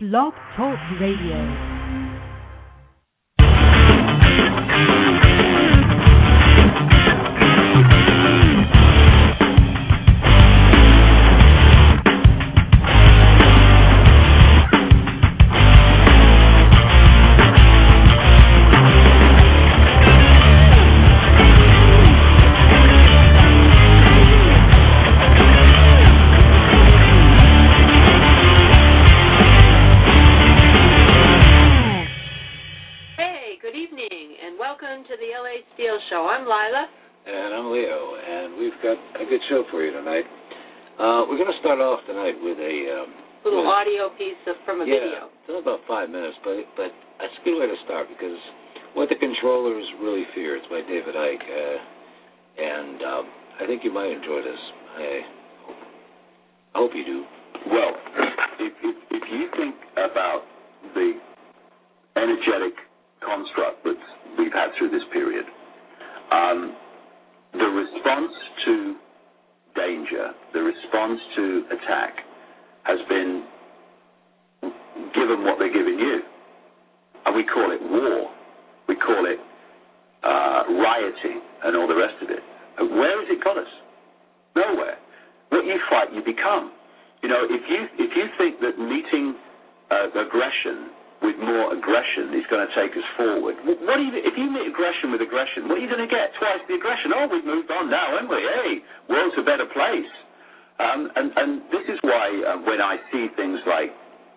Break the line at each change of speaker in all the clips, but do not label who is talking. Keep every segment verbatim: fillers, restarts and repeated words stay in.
Blog Talk Radio.
For you tonight. Uh, we're going to start off tonight with a um,
little
with,
audio piece of, from a
yeah,
video.
It's only about five minutes, but but that's a good way to start because what the controllers really fear. It's by David Icke, uh, and um, I think you might enjoy this. I hope, I hope you do.
Well, if, if if you think about the energetic construct that we've had through this period, um, the response to danger, the response to attack has been given what they're giving you. And we call it war. We call it uh, rioting and all the rest of it. And where has it got us? Nowhere. What you fight, you become. You know, if you if you think that meeting uh, aggression with more aggression is going to take us forward, what do you, if you meet aggression with aggression, what are you going to get? Twice the aggression. Oh, we've moved on now, haven't we? Hey, world's a better place. Um, and, and this is why uh, when I see things like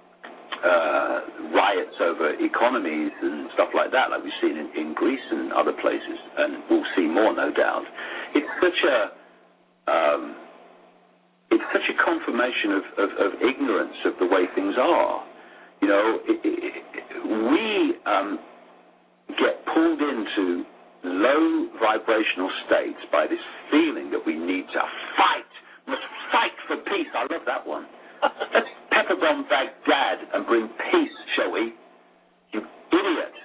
uh, riots over economies and stuff like that, like we've seen in, in Greece and other places, and we'll see more, no doubt, it's such a um, it's such a confirmation of, of, of ignorance of the way things are. You know, it, it, we um, get pulled into low vibrational states by this feeling that we need to fight, must fight for peace. I love that one. Let's pepper bomb Baghdad and bring peace, shall we? You idiot.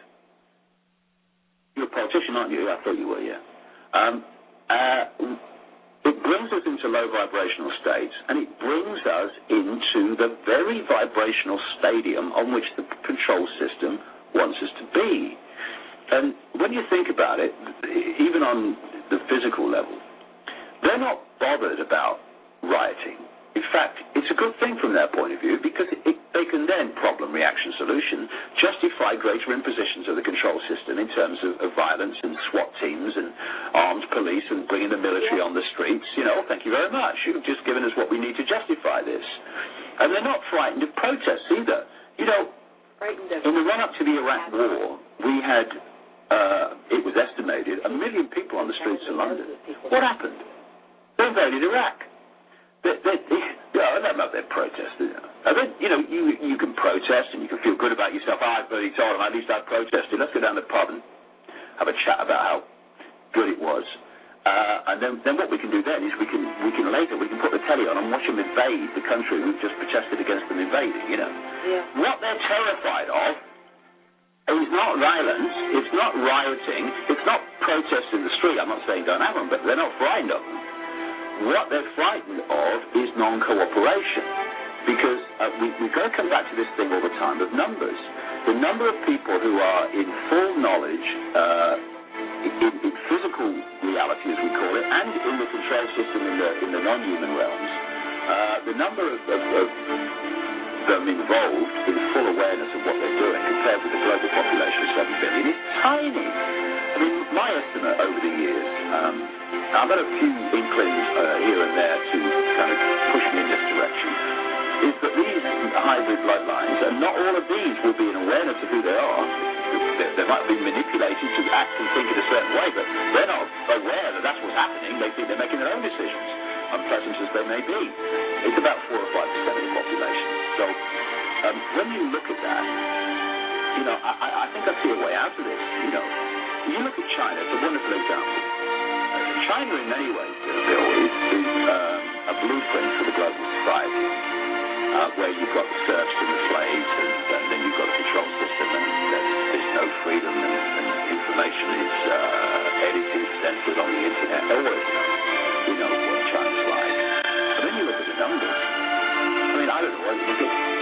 You're a politician, aren't you? I thought you were, yeah. Um, uh, It brings us into low vibrational states, and it brings us into the very vibrational stadium on which the control system wants us to be. And when you think about it, even on the physical level, they're not bothered about rioting. In fact, it's a good thing from their point of view because it, they can then, problem, reaction, solution, justify greater impositions of the control system in terms of, of violence and SWAT teams and armed police and bringing the military on the streets. You know, thank you very much. You've just given us what we need to justify this. And they're not frightened of protests either. You know, in the run-up to the Iraq War, we had, uh, it was estimated, a million people on the streets of London. What happened? They invaded Iraq. They, they, they, yeah, I don't know if they're protesting. I mean, you know, you you can protest and you can feel good about yourself. Oh, I've already told them, at least I protested. Let's go down to the pub and have a chat about how good it was. Uh, and then, then what we can do then is we can we can later we can put the telly on and watch them invade the country we've just protested against them invading. You know,
yeah. What
they're terrified of is not violence, it's not rioting, it's not protests in the street. I'm not saying don't have them, but they're not frightened of them. What they're frightened of is non-cooperation, because uh, we, we've got to come back to this thing all the time of numbers. The number of people who are in full knowledge, uh, in, in physical reality, as we call it, and in the control system in the, in the non-human realms, uh, the number of, of, of them involved in full awareness of what they're doing compared with the global population of seven billion is tiny. I mean, my estimate over the years, um, I've got a few inklings uh, here and there to kind of push me in this direction, is that these hybrid bloodlines, and not all of these will be in awareness of who they are. They, they might be manipulated to act and think in a certain way, but they're not aware that that's what's happening. They think they're making their own decisions, unpleasant as they may be. It's about four or five percent of the population. So um, when you look at that, you know, I, I think I see a way out of this. You know, you look at China, it's a wonderful example. China, in many ways, Bill, is, is um, a blueprint for the global society, uh, where you've got the serfs and the slaves, and, and then you've got a control system, and there's, there's no freedom, and, and information is uh, edited, censored on the internet. Always, we know what China's like. But then you look at the numbers. I mean, I don't know, is it anything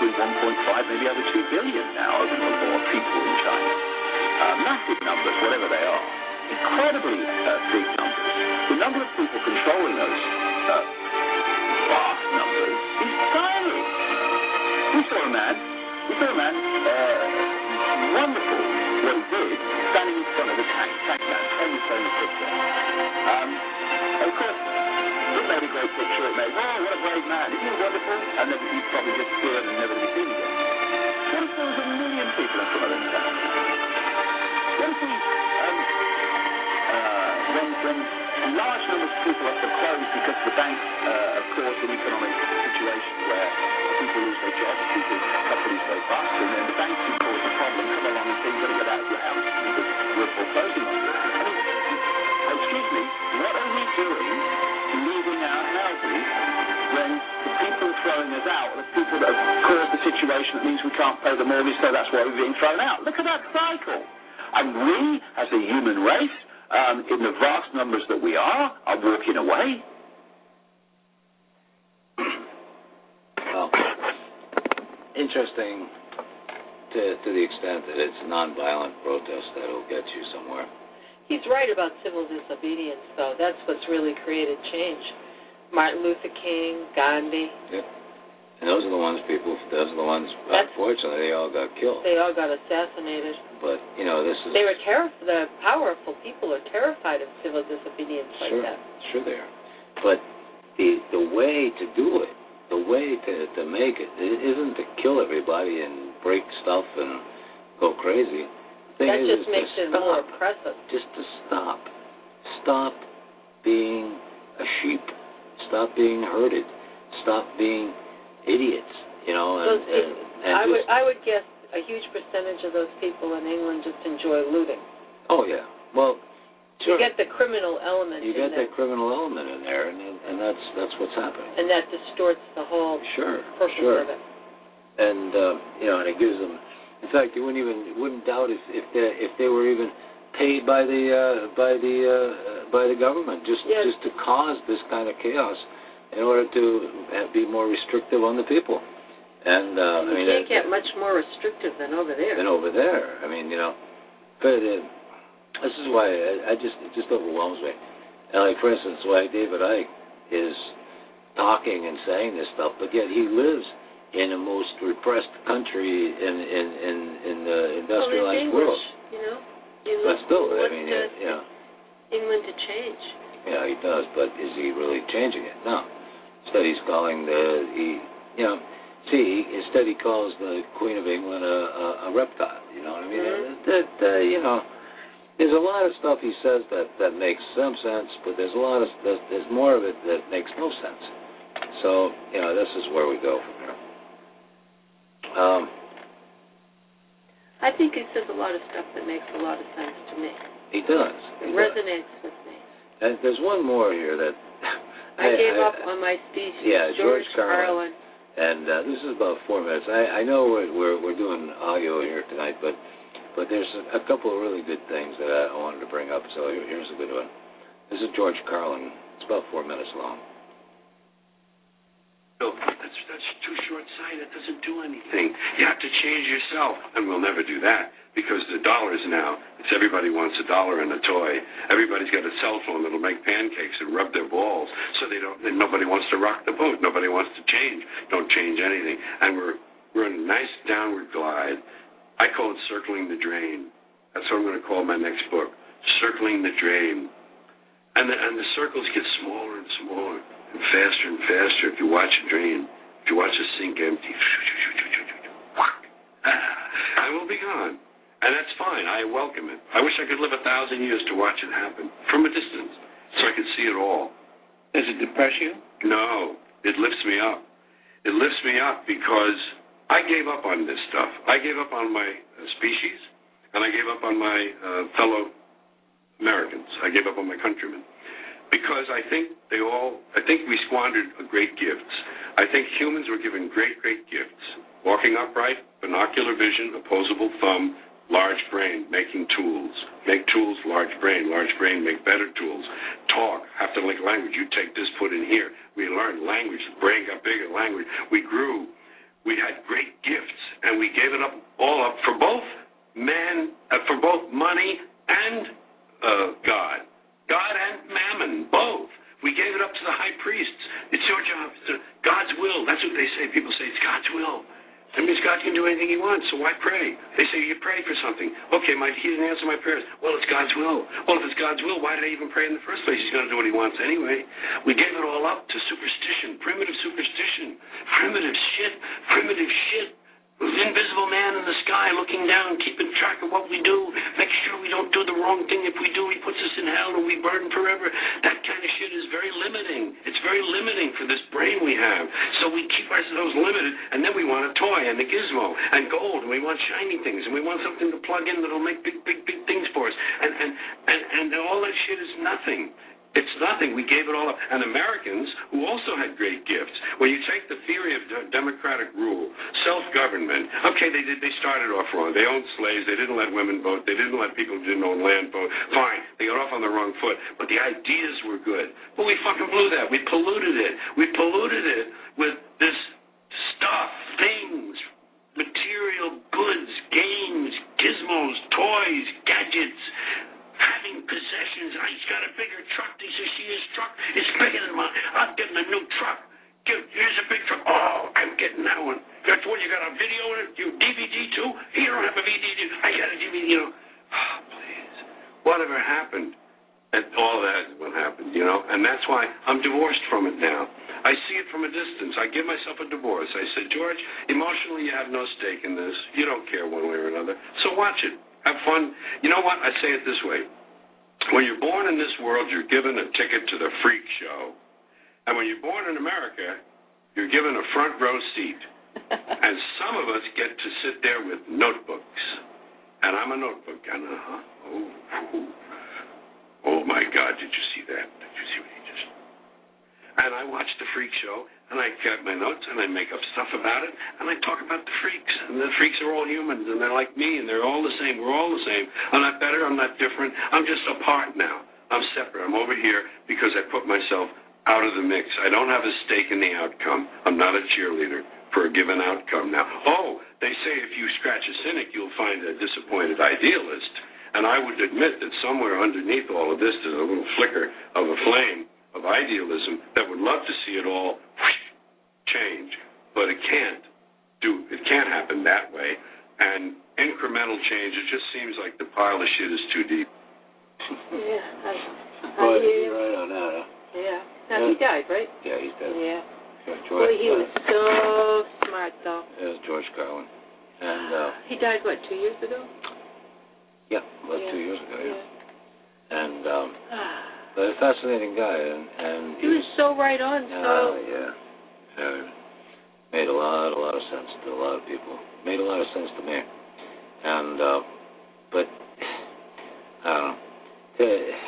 between one point five, maybe over two billion now, or people in China. Uh, massive numbers, whatever they are. Incredibly uh, big numbers. The number of people controlling those uh, vast numbers is tiny. We saw a man, we saw a man, uh, wonderful what he did, standing in front of the tank, tank man, famous, famous picture. Um, and of course, it made a great picture. It made, oh, what a brave man. Isn't he wonderful? And then he'd probably disappeared and never to be seen again. What if there was a million people in front of them tank? What if we, um, uh, when, when large numbers of people have to close because the banks, uh, of course, in economic situations where people lose their jobs, people, companies go bust, and then the banks can cause a problem, come along and say you've got to get out of your house because we're foreclosing on you. I mean, excuse me, what are we doing leaving our houses when the people throwing us out are the people that have caused the situation that means we can't pay the mortgage, so that's why we're being thrown out? Look at that cycle. And we, as a human race, um, in the vast numbers that we are, are walking away.
Well, interesting to, to the extent that it's nonviolent protest that'll get you somewhere.
He's right about civil disobedience, though. That's what's really created change. Martin Luther King, Gandhi.
Yep. And those are the ones people, those are the ones, That's, unfortunately, they all got killed.
They all got assassinated.
But, you know, this is...
They were terrified, the powerful people are terrified of civil disobedience like
sure,
that.
Sure they are. But the the way to do it, the way to, to make it, it isn't to kill everybody and break stuff and go crazy. The thing
that
is,
just
is
makes it
stop.
more oppressive.
Just to stop. Stop being a sheep. Stop being herded. Stop being idiots, you know. And,
so
and, and
I
just,
would I would guess a huge percentage of those people in England just enjoy looting.
Oh yeah, well, sure.
You get the criminal element.
You
in
get
there.
that criminal element in there, and and that's that's what's happening.
And that distorts the whole
sure,
purpose
sure.
of it.
And uh, you know, and it gives them. In fact, you wouldn't even wouldn't doubt if if they if they were even paid by the uh, by the uh, by the government just
yes.
just to cause this kind of chaos, in order to be more restrictive on the people. And, uh,
you
I mean...
can't
it,
get much more restrictive than over there.
Than over there. I mean, you know, but uh, this is why I, I just, it just overwhelms me. And like, for instance, why David Icke is talking and saying this stuff, but yet he lives in the most repressed country in, in, in, in the industrialized
well,
world.
You know? You
but still, I
want
mean,
to,
you know...
England to change.
Yeah, he does, but is he really changing it? No. Instead, he's calling the, he, you know, see, instead he calls the Queen of England a, a, a reptile, you know what I mean? Mm-hmm. That, uh, you know, there's a lot of stuff he says that, that makes some sense, but there's a lot of, there's, there's more of it that makes no sense. So, you know, this is where we go from here. Um,
I think he says a lot of stuff that makes a lot of sense to me.
He does. He
it resonates
does.
with me.
And there's one more here that...
I, I gave
I,
up on my species.
Yeah, George, George
Carlin.
Carlin. And uh, this is about four minutes. I, I know we're, we're we're doing audio here tonight, but but there's a, a couple of really good things that I wanted to bring up. So here, here's a good one. This is George Carlin. It's about four minutes long.
No, that's that's too short-sighted. It doesn't do anything. You have to change yourself, and we'll never do that because the dollars now. It's everybody wants a dollar and a toy. Everybody's got a cell phone that'll make pancakes and rub their balls, so they don't. Then nobody wants to rock the boat. Nobody wants to change. Don't change anything. And we're we're in a nice downward glide. I call it circling the drain. That's what I'm going to call my next book, Circling the Drain. And the, and the circles get smaller and smaller and faster and faster if you watch it drain. If you watch it sink empty, I will be gone. And that's fine. I welcome it. I wish I could live a thousand years to watch it happen from a distance so I could see it all.
Does it depress you?
No. It lifts me up. It lifts me up because I gave up on this stuff. I gave up on my uh, species, and I gave up on my uh, fellow Americans. I gave up on my countrymen. Because I think they all, I think we squandered great gifts. I think humans were given great, great gifts. Walking upright, binocular vision, opposable thumb, large brain, making tools. Make tools, large brain. Large brain, make better tools. Talk, have to link language. You take this, put in here. We learned language. The brain got bigger, language. We grew. we had great gifts, and we gave it up all up for both man, uh, for both money and uh, God. God and mammon, both. We gave it up to the high priests. It's your job. It's God's will. That's what they say. People say it's God's will. That means God can do anything he wants, so why pray? They say you pray for something. Okay, my, he didn't answer my prayers. Well, it's God's will. Well, if it's God's will, why did I even pray in the first place? He's going to do what he wants anyway. We gave it all up to superstition, primitive superstition, primitive shit, primitive shit. Invisible man in the sky looking down, keeping track of what we do, make sure we don't do the wrong thing. If we do, he puts us in hell and we burn forever. That kind of shit is very limiting. It's very limiting for this brain we have. So we keep ourselves limited, and then we want a toy and a gizmo and gold, and we want shiny things, and we want something to plug in that'll make big, big, big things for us. And, and, and, and all that shit is nothing. It's nothing. We gave it all up. And Americans, who also had great gifts, when you take the theory of de- democratic rule, self-government, okay, they did. They started off wrong. They owned slaves. They didn't let women vote. They didn't let people who didn't own land vote. Fine. They got off on the wrong foot. But the ideas were good. But we fucking blew that. We polluted it. We polluted it with this stuff, things, material goods, games, gizmos, toys, gadgets, having possessions. Oh, he's got a bigger truck. He says, see his truck? It's bigger than mine. I'm getting a new truck. Give, here's a big truck. Oh, I'm getting that one. That's what, you got a video in it? You D V D too? You don't have a V D D. I got a D V D, you know. Oh, please. Whatever happened? And all that is what happened, you know. And that's why I'm divorced from it now. I see it from a distance. I give myself a divorce. I say, George, emotionally you have no stake in this. You don't care one way or another. So watch it. Have fun. You know what? I say it this way. When you're born in this world, you're given a ticket to the freak show. And when you're born in America, you're given a front row seat. And some of us get to sit there with notebooks. And I'm a notebook kind of, huh? Oh, oh, oh, my God, did you see that? Did you see what he just... And I watch the freak show, and I get my notes, and I make up stuff about it, and I talk about the freaks. And the freaks are all humans, and they're like me, and they're all the same. We're all the same. I'm not better. I'm not different. I'm just apart now. I'm separate. I'm over here because I put myself out of the mix. I don't have a stake in the outcome. I'm not a cheerleader for a given outcome now. Oh, they say if you scratch a cynic, you'll find a disappointed idealist. And I would admit that somewhere underneath all of this, there's a little flicker of a flame of idealism that would love to see it all whoosh, change, but it can't do. It can't happen that way. And incremental change, it just seems like the pile of shit is too deep.
Yeah, I, I
Well,
hear
you're
you.
right on that, huh?
Yeah. Now he died, right?
Yeah, he's dead.
Yeah.
Yeah,
Boy,
George,
he was so smart, though.
It was George Carlin. And, uh,
He died, what, two years ago?
yeah, about
Yeah.
two years ago, yeah.
Yeah.
And, um, but a fascinating guy, and, and
He was so right on,
uh,
so...
yeah, yeah, made a lot, a lot of sense to a lot of people. Made a lot of sense to me. And, uh, but, I don't know. To,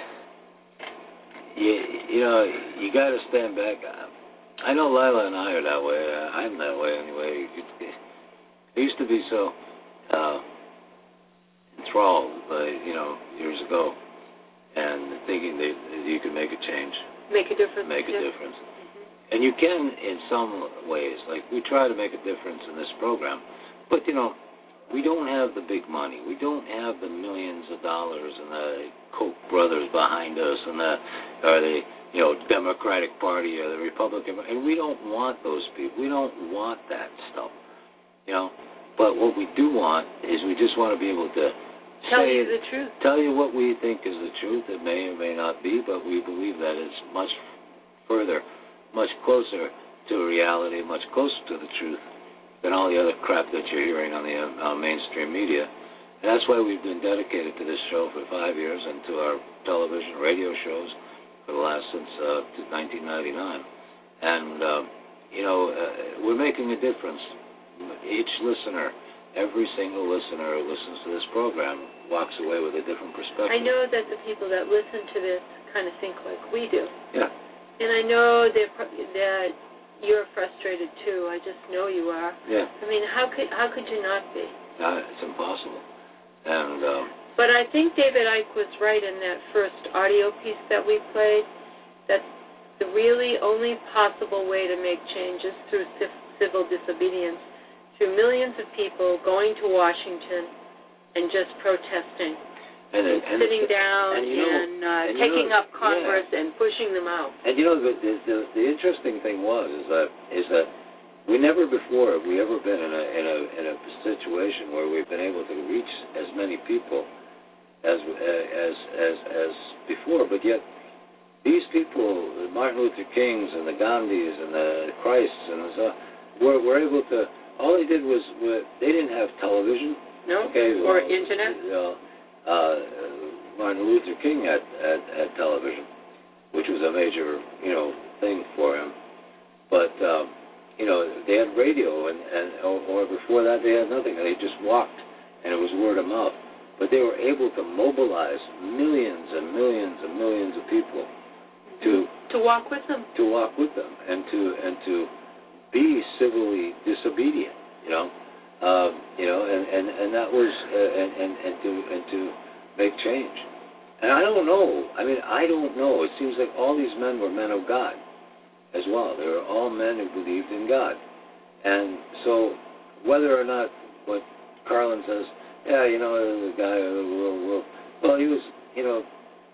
you, you know, you got to stand back. I know Lila and I are that way. I'm that way anyway. I used to be so uh, enthralled, by, you know, years ago, and thinking that you could make a change.
Make a difference.
Make a
yeah.
difference. And you can in some ways. Like, we try to make a difference in this program. But, you know, we don't have the big money. We don't have the millions of dollars and the Koch brothers behind us and the, or the, you know, Democratic Party or the Republican. And we don't want those people. We don't want that stuff, you know. But what we do want is we just want to be able to
Tell
say,
you the truth.
Tell you what we think is the truth. It may or may not be, but we believe that it's much further, much closer to reality, much closer to the truth than all the other crap that you're hearing on the uh, mainstream media. And that's why we've been dedicated to this show for five years and to our television, radio shows for the last since uh, nineteen ninety-nine. And, uh, you know, uh, we're making a difference. Each listener, every single listener who listens to this program walks away with a different perspective.
I know that the people that listen to this kind of think like we do.
Yeah.
And I know that that you're frustrated too. I just know you are.
Yeah.
I mean, how could how could you not be?
Uh, it's impossible. And um,
but I think David Icke was right in that first audio piece that we played. That the really only possible way to make change is through civil disobedience. to millions of people going to Washington and just protesting,
and, and, and
sitting down
and, you know,
and, uh,
and
taking
you know,
up Congress
yeah.
and pushing them out.
And you know, the, the the interesting thing was is that is that we never before have we ever been in a in a in a situation where we've been able to reach as many people as as as as before, but yet these people, the Martin Luther Kings and the Gandhis and the Christs and so, were were able to. All they did was, was they didn't have television.
No,
okay,
or
well,
internet.
You know, uh, Martin Luther King had, had had television, which was a major you know thing for him. But um, you know they had radio, and and or, or before that they had nothing. They just walked, and it was word of mouth. But they were able to mobilize millions and millions and millions of people to
to walk with them,
to walk with them, and to and to be civilly disobedient, you know, um, you know, and, and, and that was uh, and, and and to and to make change. And I don't know. I mean, I don't know. It seems like all these men were men of God as well. They were all men who believed in God. And so, whether or not what Carlin says, yeah, you know, the guy, will, will, well, he was, you know.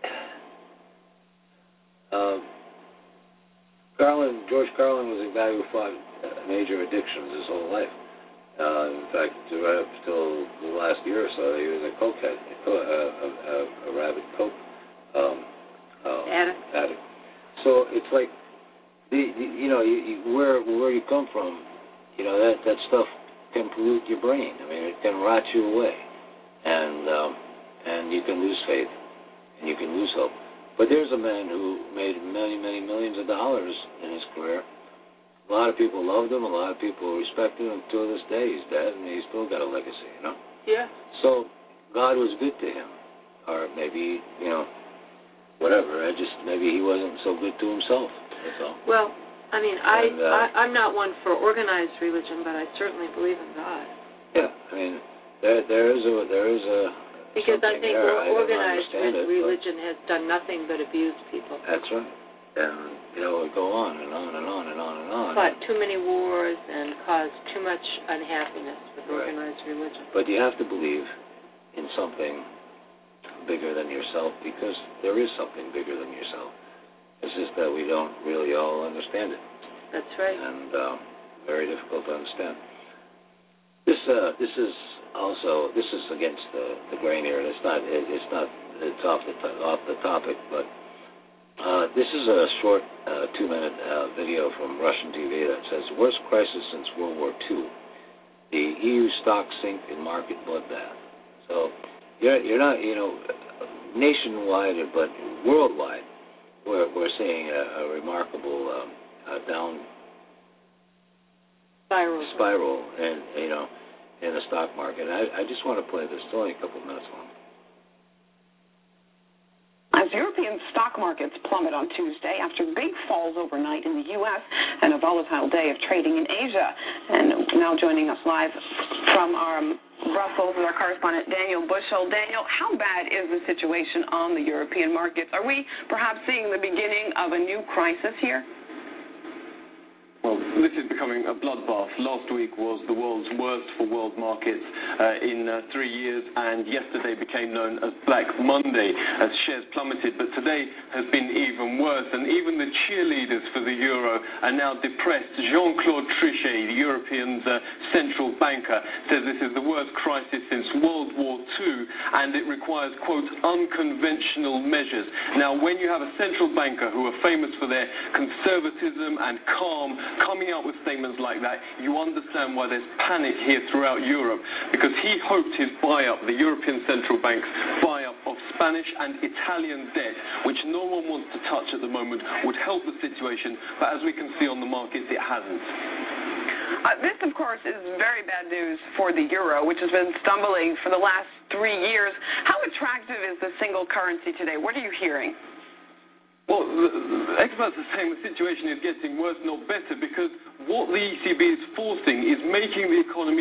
Um, Carlin, George Carlin was a guy who fought major addictions his whole life. Uh, in fact, right up till the last year or so, he was a cokehead, a, a, a, a rabid coke um, uh,
addict.
addict. So it's like, the, the you know, you, you, where where you come from, you know, that that stuff can pollute your brain. I mean, it can rot you away, and um, and you can lose faith, and you can lose hope. But there's a man who made many, many millions of dollars in his career. A lot of people loved him. A lot of people respected him. To this day, he's dead, and he's still got a legacy, you know?
Yeah.
So God was good to him. Or maybe, you know, whatever. I just, maybe he wasn't so good to himself. That's all.
Well, I mean, I,
and, uh,
I, I'm not one for organized religion, but I certainly believe in God.
Yeah, I mean, there, there is a, there is a,
Because I think
there. I
organized
it,
religion has done nothing but abuse people.
That's right. And, you know, it would go on and on and on and on and on.
Fought too many wars and caused too much unhappiness with
right.
organized religion.
But you have to believe in something bigger than yourself, because there is something bigger than yourself. It's just that we don't really all understand it.
That's right.
And um, very difficult to understand. This uh, this is also this is against the, the grain here. It's not it, it's not it's off the to- off the topic, but uh, this is a short uh, two minute uh, video from Russian T V that says worst crisis since World War Two. The E U stock sink and market bloodbath. So you're you're not you know nationwide but worldwide we're we're seeing a, a remarkable um, uh, down
spiral
spiral and you know. in the stock market. I, I just want to play this. It's only a couple minutes long.
As European stock markets plummet on Tuesday after big falls overnight in the U S and a volatile day of trading in Asia. And now joining us live from our Brussels is our correspondent Daniel Bushell. Daniel, how bad is the situation on the European markets? Are we perhaps seeing the beginning of a new crisis here?
Well, this is becoming a bloodbath. Last week was the world's worst for world markets uh, in uh, three years, and yesterday became known as Black Monday as shares plummeted. But today has been even worse, and even the cheerleaders for the euro are now depressed. Jean-Claude Trichet, the European uh, central banker, says this is the worst crisis since World War Two, and it requires, quote, unconventional measures. Now, when you have a central banker who are famous for their conservatism and calm, coming out with statements like that, you understand why there's panic here throughout Europe, because he hoped his buy-up, the European Central Bank's buy-up of Spanish and Italian debt, which no one wants to touch at the moment, would help the situation, but as we can see on the markets, it hasn't.
Uh, this, of course, is very bad news for the euro, which has been stumbling for the last three years. How attractive is the single currency today? What are you hearing?
Well, the experts are saying the situation is getting worse, not better, because what the E C B is forcing is making the economies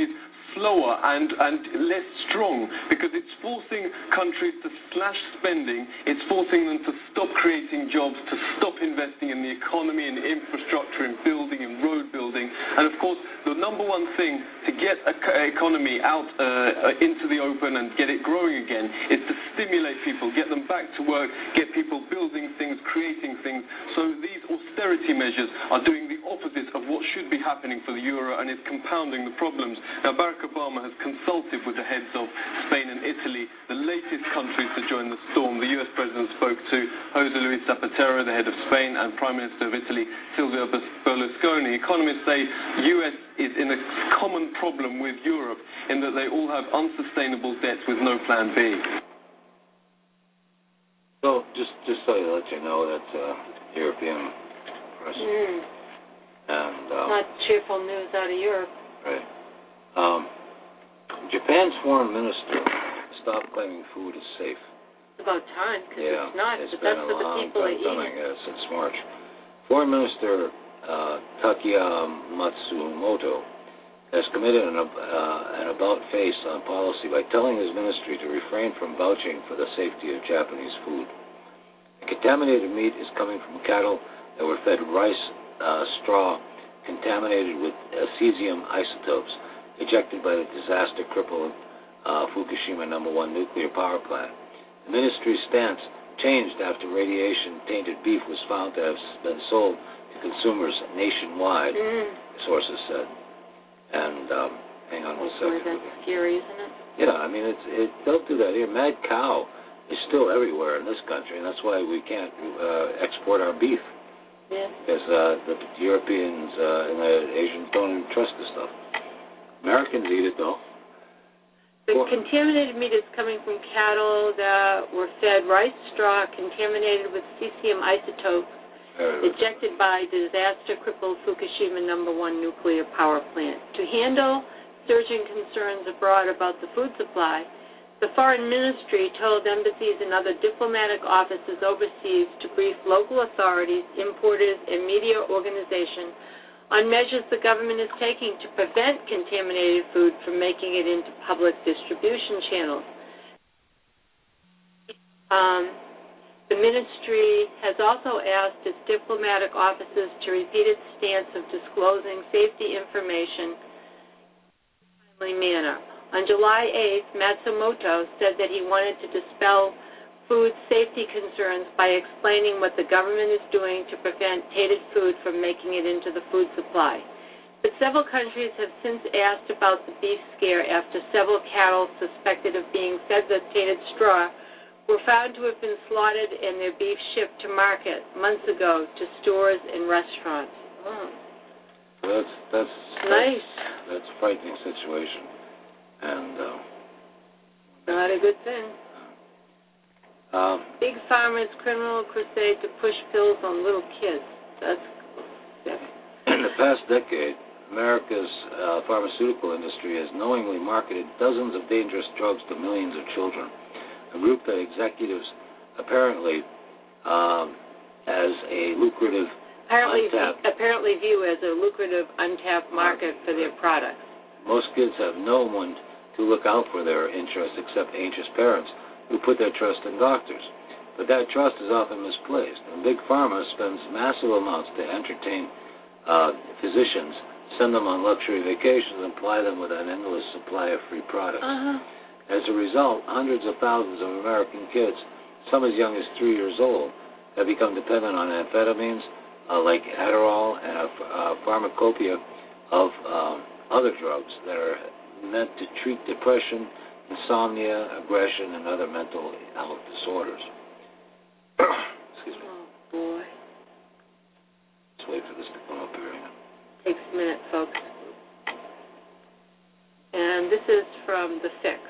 slower and, and less strong because it's forcing countries to slash spending, it's forcing them to stop creating jobs, to stop investing in the economy, in infrastructure, in building, in road building. And of course, the number one thing to get an economy out uh, into the open and get it growing again is to stimulate people, get them back to work, get people building things, creating things. So these austerity measures are doing the opposite of what should be happening for the euro, and it's compounding the problems. Now, Barack Obama has consulted with the heads of Spain and Italy, the latest countries to join the storm. The U S President spoke to Jose Luis Zapatero, the head of Spain, and Prime Minister of Italy, Silvio Berlusconi. Economists say the U S is in a common problem with Europe in that they all have unsustainable debts with no plan B.
So, just just so you let you know that uh, European press
Mm.
and um,
Not cheerful news out of Europe.
right. Um, Japan's foreign minister stopped claiming food is safe.
It's about time, because
Yeah,
it's not.
it's
But
been
that's
a
what the
long
people are
time coming,
eating.
uh, since March. Foreign Minister uh, Takeya Matsumoto has committed an, uh, an about-face on policy by telling his ministry to refrain from vouching for the safety of Japanese food. The contaminated meat is coming from cattle that were fed rice uh, straw contaminated with uh, cesium isotopes ejected by the disaster-crippled uh, Fukushima number one nuclear power plant. The ministry's stance changed after radiation-tainted beef was found to have been sold to consumers nationwide,
Mm.
sources said. And um, hang on one
Boy,
second.
that's scary, isn't it?
Yeah, I mean, it's it. Don't do that here. Mad cow is still everywhere in this country, and that's why we can't uh, export our beef.
Yeah.
Because uh, the Europeans uh, and the Asians don't even trust this stuff. Americans eat it, though.
The
Well-
contaminated meat is coming from cattle that were fed rice straw contaminated with cesium isotopes
Uh,
ejected by disaster-crippled Fukushima number one nuclear power plant. To handle surging concerns abroad about the food supply, the foreign ministry told embassies and other diplomatic offices overseas to brief local authorities, importers, and media organizations on measures the government is taking to prevent contaminated food from making it into public distribution channels. Um, the ministry has also asked its diplomatic offices to repeat its stance of disclosing safety information in a timely manner. On July eighth, Matsumoto said that he wanted to dispel food safety concerns by explaining what the government is doing to prevent tainted food from making it into the food supply. But several countries have since asked about the beef scare after several cattle suspected of being fed the tainted straw were found to have been slaughtered and their beef shipped to market months ago to stores and restaurants. Oh.
that's that's
Nice.
That's, that's a frightening situation, and uh,
Not a good thing.
um,
Big Pharma's criminal crusade to push pills on little kids. That's sick.
in the past decade, America's uh, pharmaceutical industry has knowingly marketed dozens of dangerous drugs to millions of children. A group that executives apparently um, as a lucrative
Apparently,
untapped.
apparently view as a lucrative untapped market for their products.
Most kids have no one to look out for their interests except anxious parents who put their trust in doctors. But that trust is often misplaced, and Big Pharma spends massive amounts to entertain uh, physicians, send them on luxury vacations, and ply them with an endless supply of free products.
Uh-huh.
As a result, hundreds of thousands of American kids, some as young as three years old, have become dependent on amphetamines uh, like Adderall and a uh, pharmacopoeia of um, other drugs that are meant to treat depression, insomnia, aggression, and other mental health disorders. Excuse me.
Oh, boy.
Let's wait for this to come up here.
Takes a minute, folks. And this is from The Fix.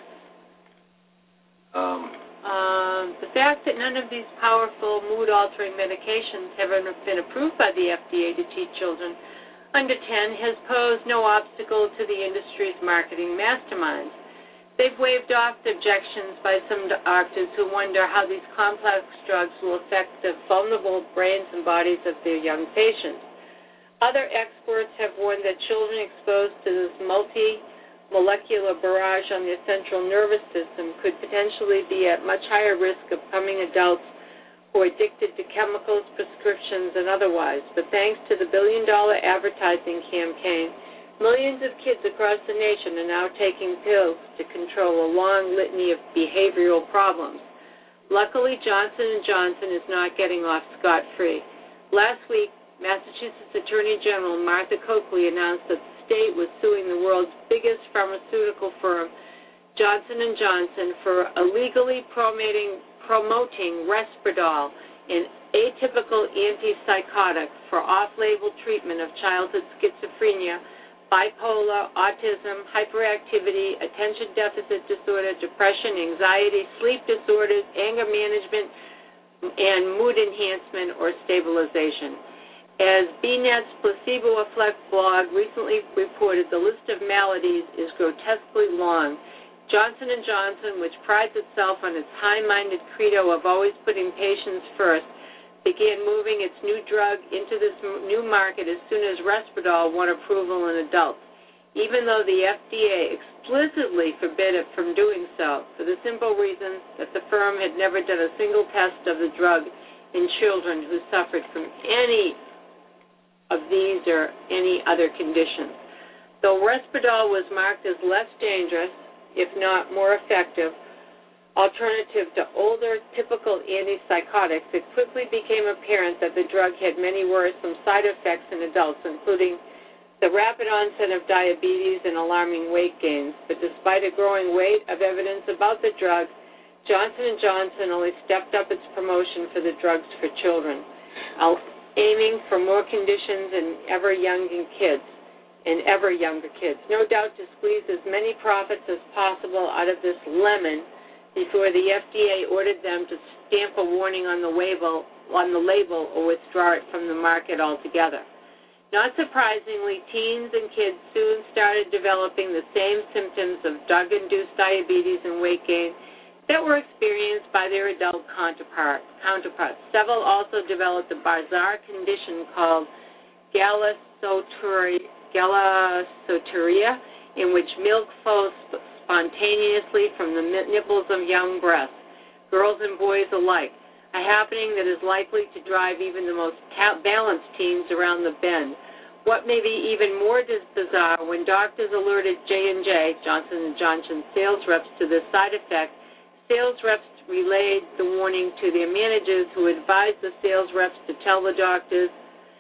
Um,
Um, the fact that none of these powerful mood-altering medications have ever been approved by the F D A to treat children under ten has posed no obstacle to the industry's marketing masterminds. They've waved off the objections by some doctors who wonder how these complex drugs will affect the vulnerable brains and bodies of their young patients. Other experts have warned that children exposed to this multi molecular barrage on their central nervous system could potentially be at much higher risk of becoming adults who are addicted to chemicals, prescriptions, and otherwise. But thanks to the billion-dollar advertising campaign, millions of kids across the nation are now taking pills to control a long litany of behavioral problems. Luckily, Johnson and Johnson is not getting off scot-free. Last week, Massachusetts Attorney General Martha Coakley announced that the state was suing the world's biggest pharmaceutical firm, Johnson and Johnson, for illegally promoting promoting Risperdal, an atypical antipsychotic for off-label treatment of childhood schizophrenia, bipolar, autism, hyperactivity, attention deficit disorder, depression, anxiety, sleep disorders, anger management, and mood enhancement or stabilization. As B NET's Placebo Effect blog recently reported, the list of maladies is grotesquely long. Johnson and Johnson, which prides itself on its high-minded credo of always putting patients first, began moving its new drug into this new market as soon as Risperdal won approval in adults, even though the F D A explicitly forbid it from doing so, for the simple reason that the firm had never done a single test of the drug in children who suffered from any of these or any other conditions. Though Risperdal was marked as less dangerous, if not more effective, alternative to older typical antipsychotics, it quickly became apparent that the drug had many worrisome side effects in adults, including the rapid onset of diabetes and alarming weight gains. But despite a growing weight of evidence about the drug, Johnson and Johnson only stepped up its promotion for the drugs for children, aiming for more conditions in ever younger kids. and ever younger kids. No doubt to squeeze as many profits as possible out of this lemon before the F D A ordered them to stamp a warning on the label, on the label or withdraw it from the market altogether. Not surprisingly, teens and kids soon started developing the same symptoms of drug-induced diabetes and weight gain that were experienced by their adult counterpart, counterparts. Several also developed a bizarre condition called galactosuria, galactosuria, in which milk flows spontaneously from the nipples of young breasts, girls and boys alike, a happening that is likely to drive even the most balanced teens around the bend. What may be even more bizarre, when doctors alerted J and J, Johnson and Johnson sales reps, to this side effect, sales reps relayed the warning to their managers, who advised the sales reps to tell the doctors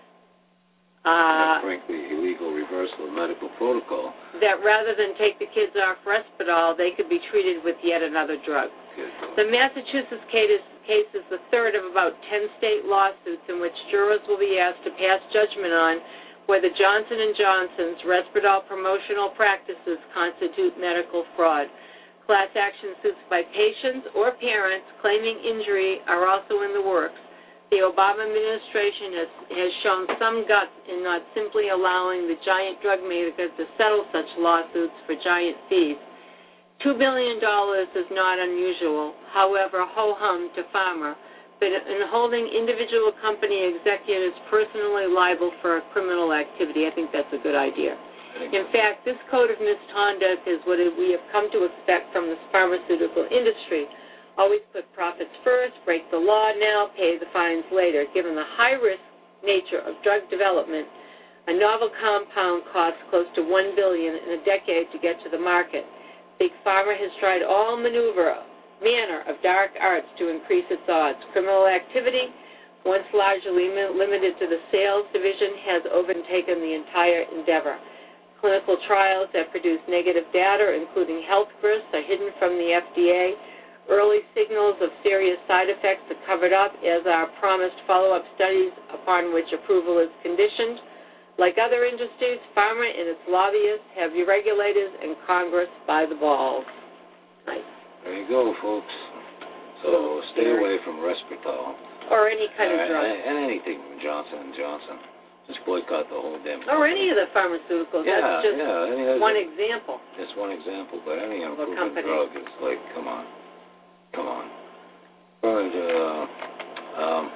Uh, frankly, illegal reversal of medical protocol,
that rather than take the kids off Risperdal, they could be treated with yet another drug.
Good.
The Massachusetts case, case is the third of about ten state lawsuits in which jurors will be asked to pass judgment on whether Johnson and Johnson's Risperdal promotional practices constitute medical fraud. Class action suits by patients or parents claiming injury are also in the works. The Obama administration has, has shown some guts in not simply allowing the giant drug makers to settle such lawsuits for giant fees. Two billion dollars is not unusual, however, ho-hum to pharma, but in holding individual company executives personally liable for criminal activity, I think that's a good idea. In fact, this code of misconduct is what we have come to expect from the pharmaceutical industry. Always put profits first, break the law now, pay the fines later. Given the high-risk nature of drug development, a novel compound costs close to one billion dollars in a decade to get to the market. Big Pharma has tried all maneuver, manner of dark arts to increase its odds. Criminal activity, once largely limited to the sales division, has overtaken the entire endeavor. Clinical trials that produce negative data, including health risks, are hidden from the F D A. Early signals of serious side effects are covered up, as are promised follow-up studies upon which approval is conditioned. Like other industries, pharma and its lobbyists have regulators and Congress by the balls. Nice.
There you go, folks. So stay away from Risperdal.
Or any kind of drug.
And anything from Johnson and Johnson. Just boycott the whole damn thing.
Or any of the pharmaceuticals.
Yeah,
That's just
yeah. I mean, that's
one
a,
example.
Just one example, but any
Of a
unproven
company.
drug is like, come on. Come on. All right, uh, um,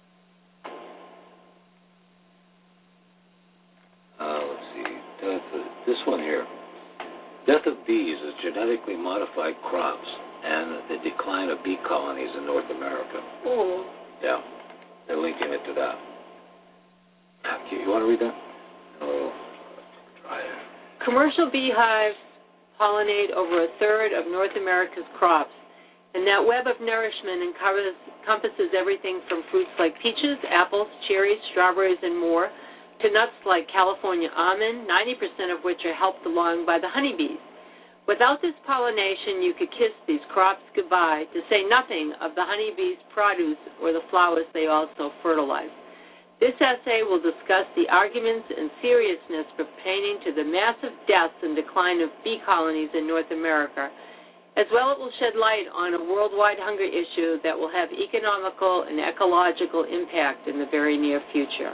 uh, let's see. That's a, this one here. Death of bees is genetically modified crops and the decline of bee colonies in North America.
Oh.
Yeah, they're linking it to that. You want to read that? Oh, try it.
Commercial beehives pollinate over a third of North America's crops, and that web of nourishment encompasses everything from fruits like peaches, apples, cherries, strawberries, and more, to nuts like California almond, ninety percent of which are helped along by the honeybees. Without this pollination, you could kiss these crops goodbye, to say nothing of the honeybees' produce or the flowers they also fertilize. This essay will discuss the arguments and seriousness pertaining to the massive deaths and decline of bee colonies in North America. As well, it will shed light on a worldwide hunger issue that will have economical and ecological impact in the very near future.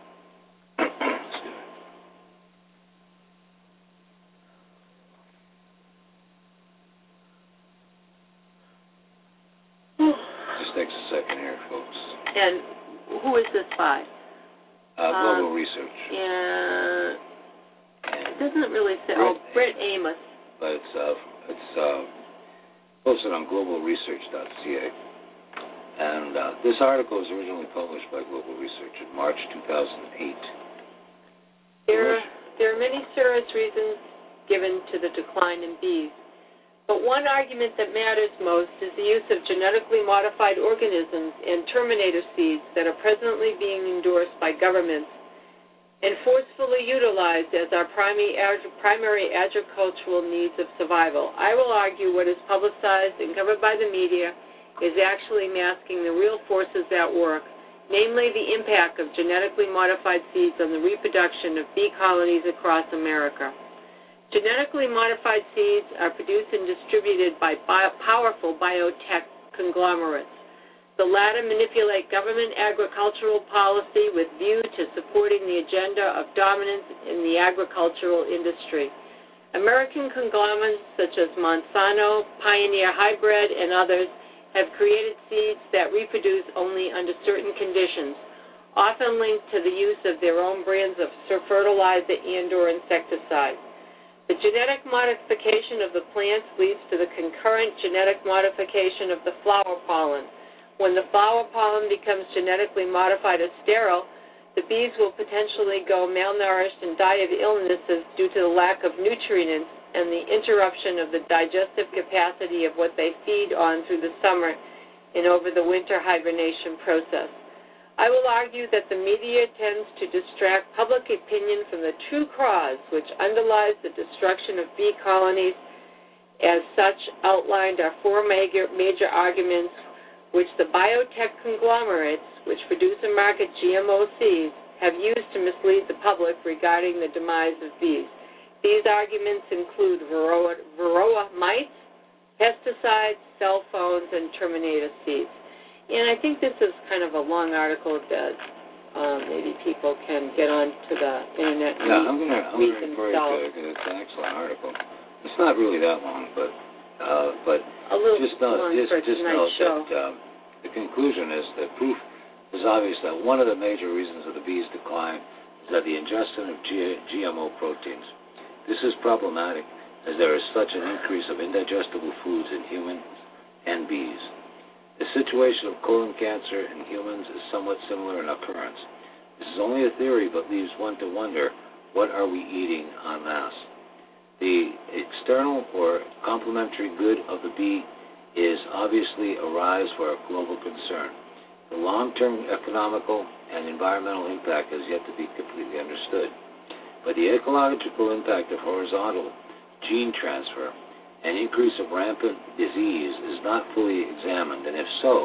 Just takes a second here, folks.
And who is this by?
Uh, Global
um,
Research.
Yeah, it doesn't really say. Oh, Brett Amos.
But it's uh, it's uh, posted on global research dot c a. And uh, this article was originally published by Global Research in March two thousand eight.
There, there are many serious reasons given to the decline in bees. But one argument that matters most is the use of genetically modified organisms and terminator seeds that are presently being endorsed by governments and forcefully utilized as our primary, primary agricultural needs of survival. I will argue what is publicized and covered by the media is actually masking the real forces at work, namely the impact of genetically modified seeds on the reproduction of bee colonies across America. Genetically modified seeds are produced and distributed by bio- powerful biotech conglomerates. The latter manipulate government agricultural policy with view to supporting the agenda of dominance in the agricultural industry. American conglomerates such as Monsanto, Pioneer Hybrid, and others have created seeds that reproduce only under certain conditions, often linked to the use of their own brands of fertilizer and or insecticide. The genetic modification of the plants leads to the concurrent genetic modification of the flower pollen. When the flower pollen becomes genetically modified or sterile, the bees will potentially go malnourished and die of illnesses due to the lack of nutrients and the interruption of the digestive capacity of what they feed on through the summer and over the winter hibernation process. I will argue that the media tends to distract public opinion from the true cause which underlies the destruction of bee colonies. As such, outlined are four major, major arguments which the biotech conglomerates, which produce and market G M O seeds, have used to mislead the public regarding the demise of bees. These arguments include varroa, varroa mites, pesticides, cell phones, and terminator seeds. And I think this is kind of a long article that um, maybe people can get onto the internet and
yeah, I'm going to
read
refer you to it because it's an excellent article. It's not really that long, but uh, but
a little
just know,
long
just,
for
just
tonight's
know
show.
that um, the conclusion is that proof is obvious that one of the major reasons of the bees' decline is that the ingestion of G- GMO proteins. This is problematic as there is such an increase of indigestible foods in humans and bees. The situation of colon cancer in humans is somewhat similar in occurrence. This is only a theory, but leaves one to wonder, what are we eating en masse? The external or complementary good of the bee is obviously a rise for a global concern. The long-term economical and environmental impact has yet to be completely understood. But the ecological impact of horizontal gene transfer and increase of rampant disease is not fully examined, and if so,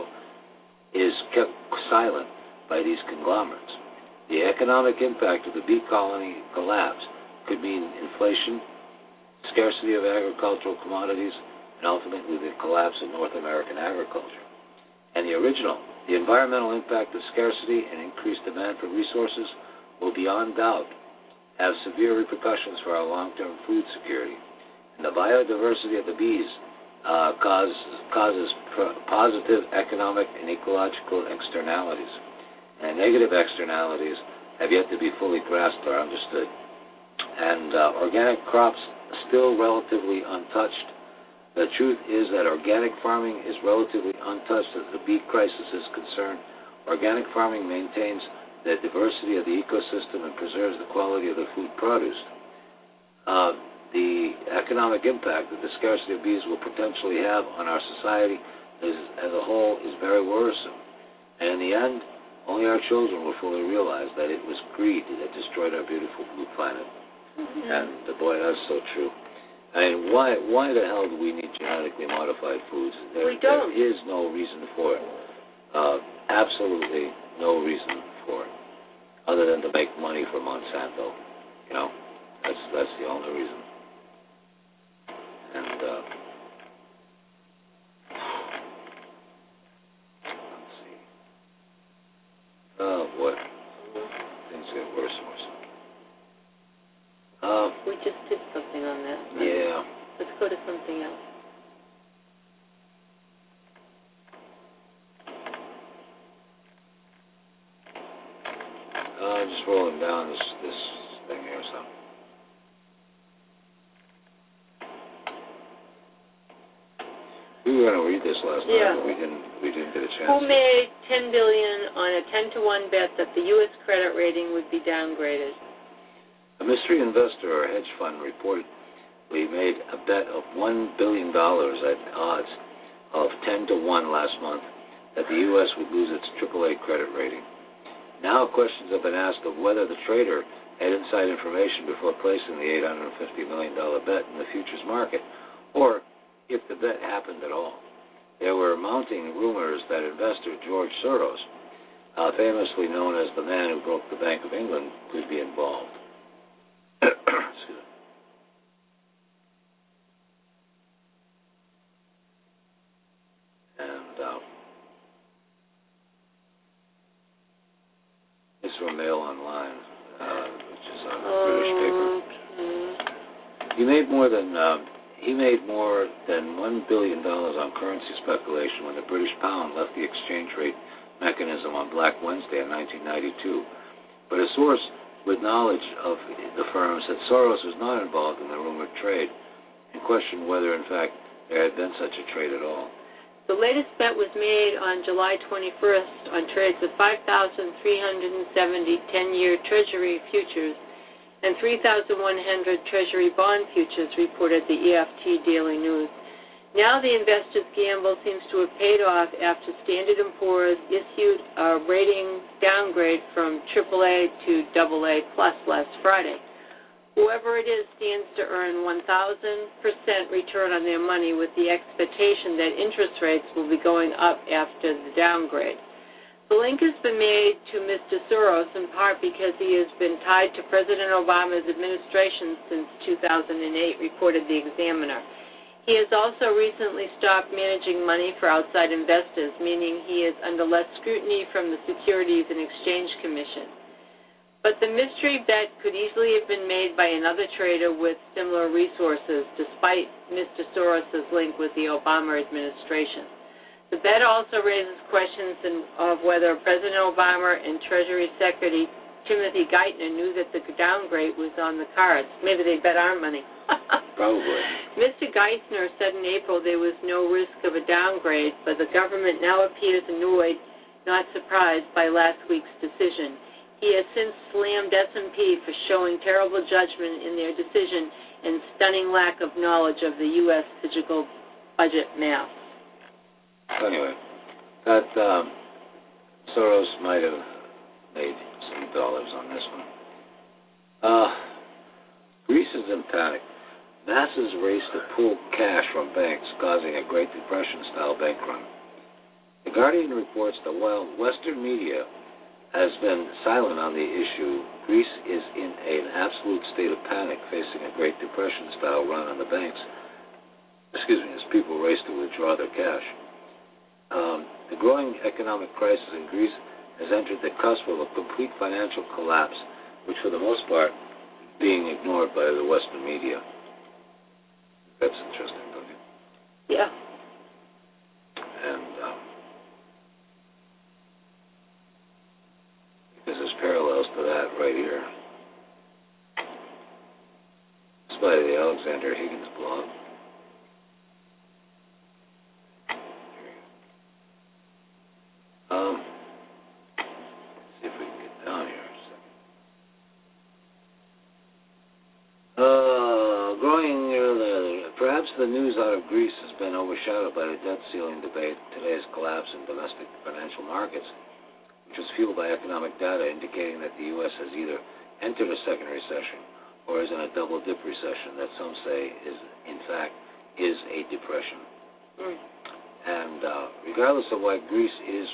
is kept silent by these conglomerates. The economic impact of the bee colony collapse could mean inflation, scarcity of agricultural commodities, and ultimately the collapse of North American agriculture. And the original, the environmental impact of scarcity and increased demand for resources will beyond doubt have severe repercussions for our long-term food security. And the biodiversity of the bees uh, cause, causes pr- positive economic and ecological externalities. And negative externalities have yet to be fully grasped or understood. and uh, organic crops still relatively untouched. The truth is that organic farming is relatively untouched as the beet crisis is concerned. Organic farming maintains the diversity of the ecosystem and preserves the quality of the food produced. Uh, the economic impact that the scarcity of bees will potentially have on our society is, as a whole is very worrisome. And in the end, only our children will fully realize that it was greed that destroyed our beautiful blue planet. Mm-hmm. And uh, boy, that's so true. I mean, why why the hell do we need genetically modified foods? There,
we don't.
There is no reason for it. Uh, absolutely no reason for it, other than to make money for Monsanto. You know, that's that's the only reason. And uh, let's see. Oh boy, things get worse and worse. Uh,
we just did something on that.
Yeah.
Let's go to something else.
Uh, just rolling down this this thing here, so. We were going to read this last
yeah.
night, but we didn't. We didn't get a chance.
Who made ten billion dollars on a ten to one bet that the U S credit rating would be downgraded?
A mystery investor or hedge fund reportedly made a bet of one billion dollars at odds of ten to one last month that the U S would lose its triple A credit rating. Now questions have been asked of whether the trader had inside information before placing the eight hundred fifty million dollars bet in the futures market, or if the bet happened at all. There were mounting rumors that investor George Soros, uh, famously known as the man who broke the Bank of England, could be involved. Excuse me. And uh, it's from Mail Online, uh, which is a British paper.
Okay.
He made more than uh, he made more than one billion dollars on currency speculation when the British pound left the exchange rate mechanism on Black Wednesday in nineteen ninety-two. But a source with knowledge of the firm said Soros was not involved in the rumored trade and questioned whether, in fact, there had been such a trade at all.
The latest bet was made on July twenty-first on trades of five thousand three hundred seventy ten-year Treasury futures and three thousand one hundred Treasury bond futures, reported the E F T Daily News. Now the investor's gamble seems to have paid off after Standard and Poor's issued a rating downgrade from triple A to double A plus last Friday. Whoever it is stands to earn one thousand percent return on their money with the expectation that interest rates will be going up after the downgrade. The link has been made to Mister Soros in part because he has been tied to President Obama's administration since two thousand eight, reported the Examiner. He has also recently stopped managing money for outside investors, meaning he is under less scrutiny from the Securities and Exchange Commission. But the mystery bet could easily have been made by another trader with similar resources, despite Mister Soros' link with the Obama administration. The bet also raises questions of whether President Obama and Treasury Secretary Timothy Geithner knew that the downgrade was on the cards. Maybe they bet our money.
Probably.
Mister Geithner said in April there was no risk of a downgrade, but the government now appears annoyed, not surprised by last week's decision. He has since slammed S and P for showing terrible judgment in their decision and stunning lack of knowledge of the U S physical budget math.
Anyway, that um, Soros might have made some dollars on this one. Uh, Greece is in panic. Masses race to pull cash from banks, causing a Great Depression-style bank run. The Guardian reports that while Western media has been silent on the issue, Greece is in an absolute state of panic, facing a Great Depression-style run on the banks. Excuse me, as people race to withdraw their cash. Um, the growing economic crisis in Greece has entered the cusp of a complete financial collapse, which for the most part being ignored by the Western media. That's interesting, don't you?
Yeah.
And um, because there's parallels to that right here. Alexander Higgins' blog. Um, let's see if we can get down here a second. Uh, growing, uh, perhaps the news out of Greece has been overshadowed by the debt ceiling debate, today's collapse in domestic financial markets, which was fueled by economic data indicating that the U S has either entered a second recession or is in a double-dip recession that some say is, in fact, is a depression. Mm. And uh, regardless of why Greece is,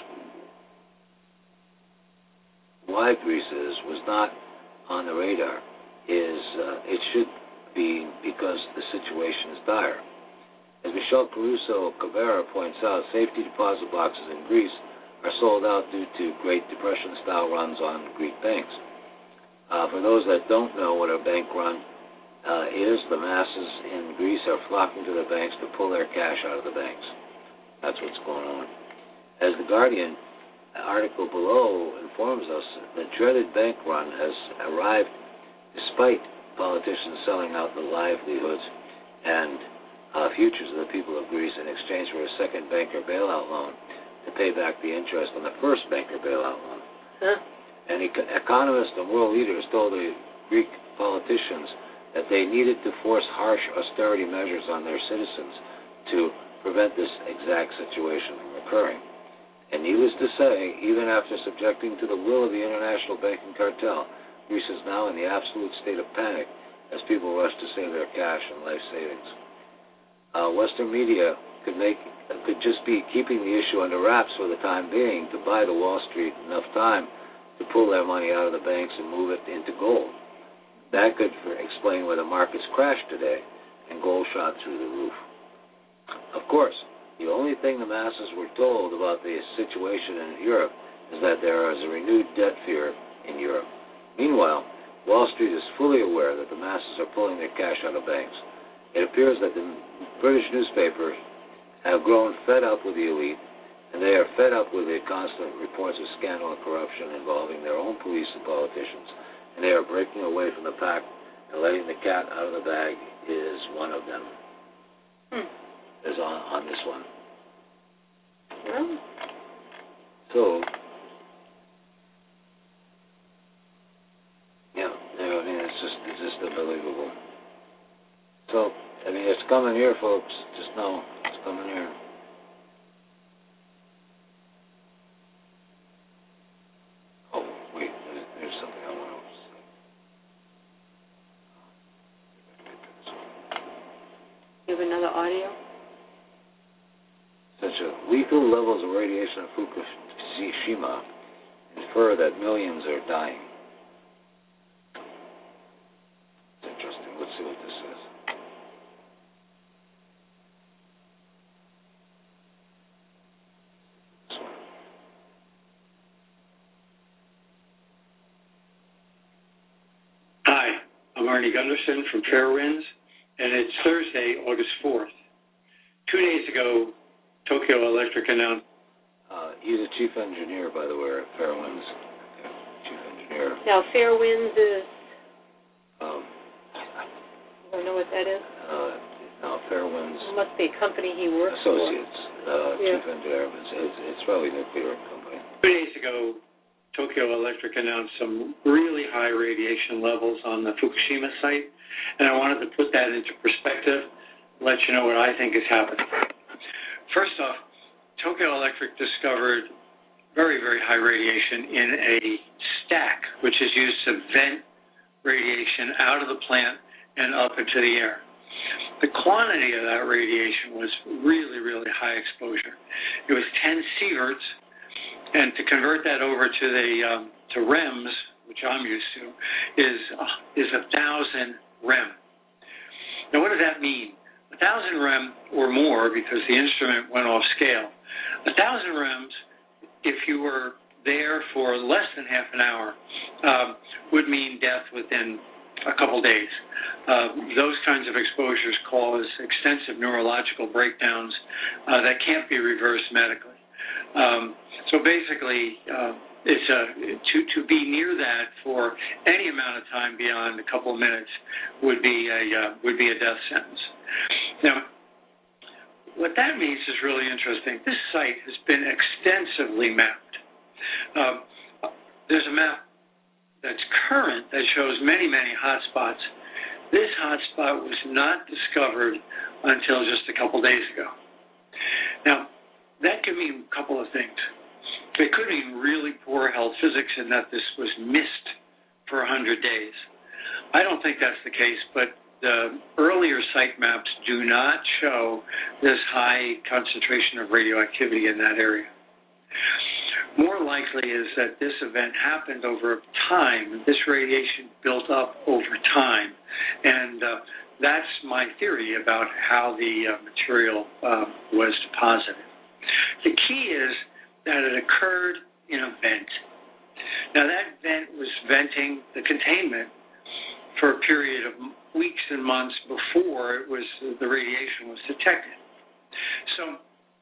why Greece is, was not on the radar, is uh, it should be because the situation is dire. As Michelle Caruso Cabrera points out, safety deposit boxes in Greece are sold out due to Great Depression-style runs on Greek banks. Uh, for those that don't know what a bank run uh, is, the masses in Greece are flocking to the banks to pull their cash out of the banks. That's what's going on. As the Guardian article below informs us, the dreaded bank run has arrived despite politicians selling out the livelihoods and uh, futures of the people of Greece in exchange for a second banker bailout loan to pay back the interest on the first banker bailout loan. Huh? And econ- economists and world leaders told the Greek politicians that they needed to force harsh austerity measures on their citizens to prevent this exact situation from occurring. And needless to say, even after subjecting to the will of the international banking cartel, Greece is now in the absolute state of panic as people rush to save their cash and life savings. Uh, Western media could make could just be keeping the issue under wraps for the time being to buy the Wall Street enough time to pull their money out of the banks and move it into gold. That could explain why the markets crashed today and gold shot through the roof. Of course, the only thing the masses were told about the situation in Europe is that there is a renewed debt fear in Europe. Meanwhile, Wall Street is fully aware that the masses are pulling their cash out of banks. It appears that the British newspapers have grown fed up with the elite, and they are fed up with the constant reports of scandal and corruption involving their own police and politicians, and they are breaking away from the pack and letting the cat out of the bag is one of them. Hmm. Is on, on this one.
Hmm.
So, yeah, I mean, it's just, it's just unbelievable. So, I mean, it's coming here, folks. Just know it's coming here. Oh, wait, there's, there's something I want to say.
You have another audio?
Such a lethal levels of radiation in Fukushima infer that millions are dying. It's interesting. Let's see what this says. This one.
Hi, I'm Arnie Gunderson from Fairwinds, and it's Thursday, August fourth. Two days ago, Tokyo Electric announced.
Uh, he's a chief engineer, by the way, at Fairwinds. Okay. Chief engineer.
Now, Fairwinds is.
Um,
I don't know what that is.
Uh, no, Fairwinds.
It must be a company he works
Associates,
for.
uh,
Yeah.
chief engineer. It's, it's, it's probably a nuclear company.
Two days ago, Tokyo Electric announced some really high radiation levels on the Fukushima site, and I wanted to put that into perspective, let you know what I think is happening. First off, Tokyo Electric discovered very, very high radiation in a stack, which is used to vent radiation out of the plant and up into the air. The quantity of that radiation was really, really high exposure. It was ten sieverts, and to convert that over to the um, to R E Ms, which I'm used to, is uh, is a thousand R E M. Now, what does that mean? A thousand R E M or more, because the instrument went off scale. A thousand R E Ms, if you were there for less than half an hour, um, would mean death within a couple days. Uh, those kinds of exposures cause extensive neurological breakdowns uh, that can't be reversed medically. Um, so basically, uh, it's a, to, to be near that for any amount of time beyond a couple of minutes would be a, uh, would be a death sentence. Now, what that means is really interesting. This site has been extensively mapped. Um, there's a map that's current that shows many, many hotspots. This hotspot was not discovered until just a couple days ago. Now, that could mean a couple of things. It could mean really poor health physics in that this was missed for one hundred days. I don't think that's the case, but the earlier site maps do not show this high concentration of radioactivity in that area. More likely is that this event happened over time. This radiation built up over time, and uh, that's my theory about how the uh, material uh, was deposited. The key is that it occurred in a vent. Now, that vent was venting the containment for a period of weeks and months before it was the radiation was detected. So,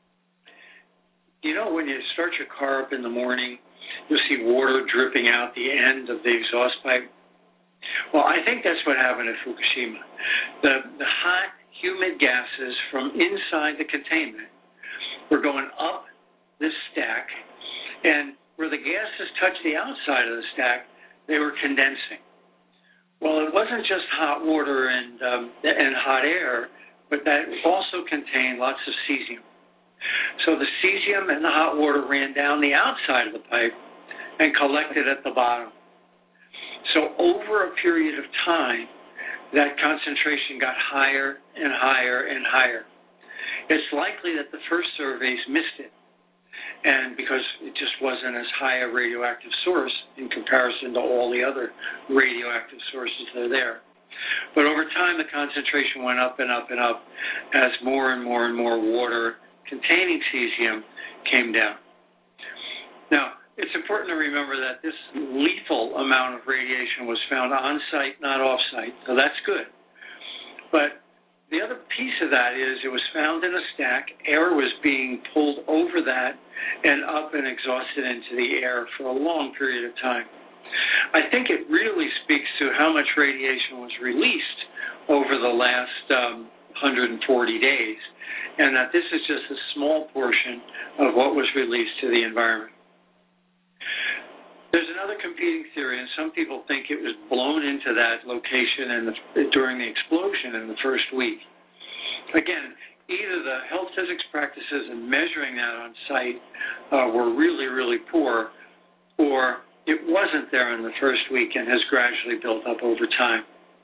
you know, when you start your car up in the morning, you'll see water dripping out the end of the exhaust pipe. Well, I think that's what happened at Fukushima. The, the hot, humid gases from inside the containment were going up this stack, and where the gases touched the outside of the stack, they were condensing. Well, it wasn't just hot water and, um, and hot air, but that also contained lots of cesium. So the cesium and the hot water ran down the outside of the pipe and collected at the bottom. So over a period of time, that concentration got higher and higher and higher. It's likely that the first surveys missed it, and because it just wasn't as high a radioactive source in comparison to all the other radioactive sources that are there. But over time, the concentration went up and up and up as more and more and more water containing cesium came down. Now, it's important to remember that this lethal amount of radiation was found on-site, not off-site, so that's good. But the other piece of that is it was found in a stack. Air was being pulled over that and up and exhausted into the air for a long period of time. I think it really speaks to how much radiation was released over the last um, one hundred forty days, and that this is just a small portion of what was released to the environment. There's another competing theory, and some people think it was blown into that location in the, during the explosion in the first week. Again, either the health physics practices in measuring that on site uh, were really, really poor, or it wasn't there in the first week and has gradually built up over time.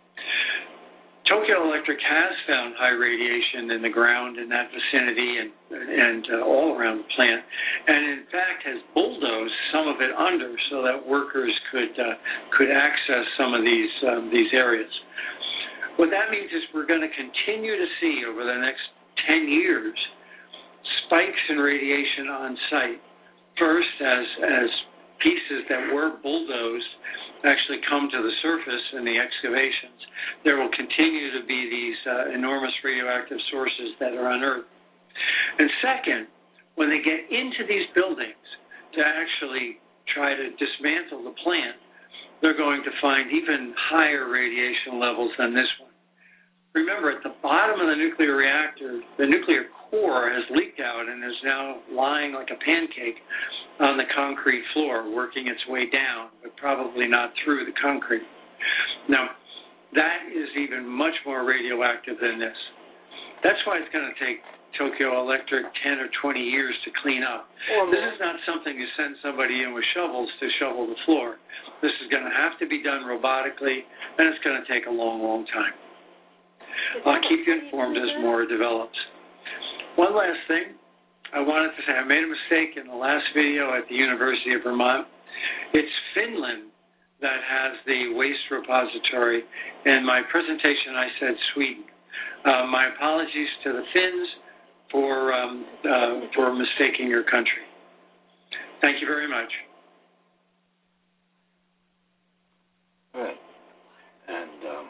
Tokyo Electric has found high radiation in the ground in that vicinity and, and uh, all around the plant, and in fact has bulldozed some of it under so that workers could uh, could access some of these um, these areas. What that means is we're going to continue to see over the next ten years spikes in radiation on site. First, as as pieces that were bulldozed actually come to the surface in the excavations, there will continue to be these uh, enormous radioactive sources that are unearthed. And second, when they get into these buildings to actually try to dismantle the plant, they're going to find even higher radiation levels than this one. Remember, at the bottom of the nuclear reactor, the nuclear core has leaked out and is now lying like a pancake on the concrete floor, working its way down, but probably not through the concrete. Now, that is even much more radioactive than this. That's why it's going to take Tokyo Electric ten or twenty years to clean up. Or this is not something you send somebody in with shovels to shovel the floor. This is going to have to be done robotically, and it's going to take a long, long time. I'll keep you informed as more develops. One last thing I wanted to say. I made a mistake in the last video at the University of Vermont. It's Finland that has the waste repository. In my presentation, I said Sweden. Uh, my apologies to the Finns for, um, uh, for mistaking your country. Thank you very much.
All right. And, um,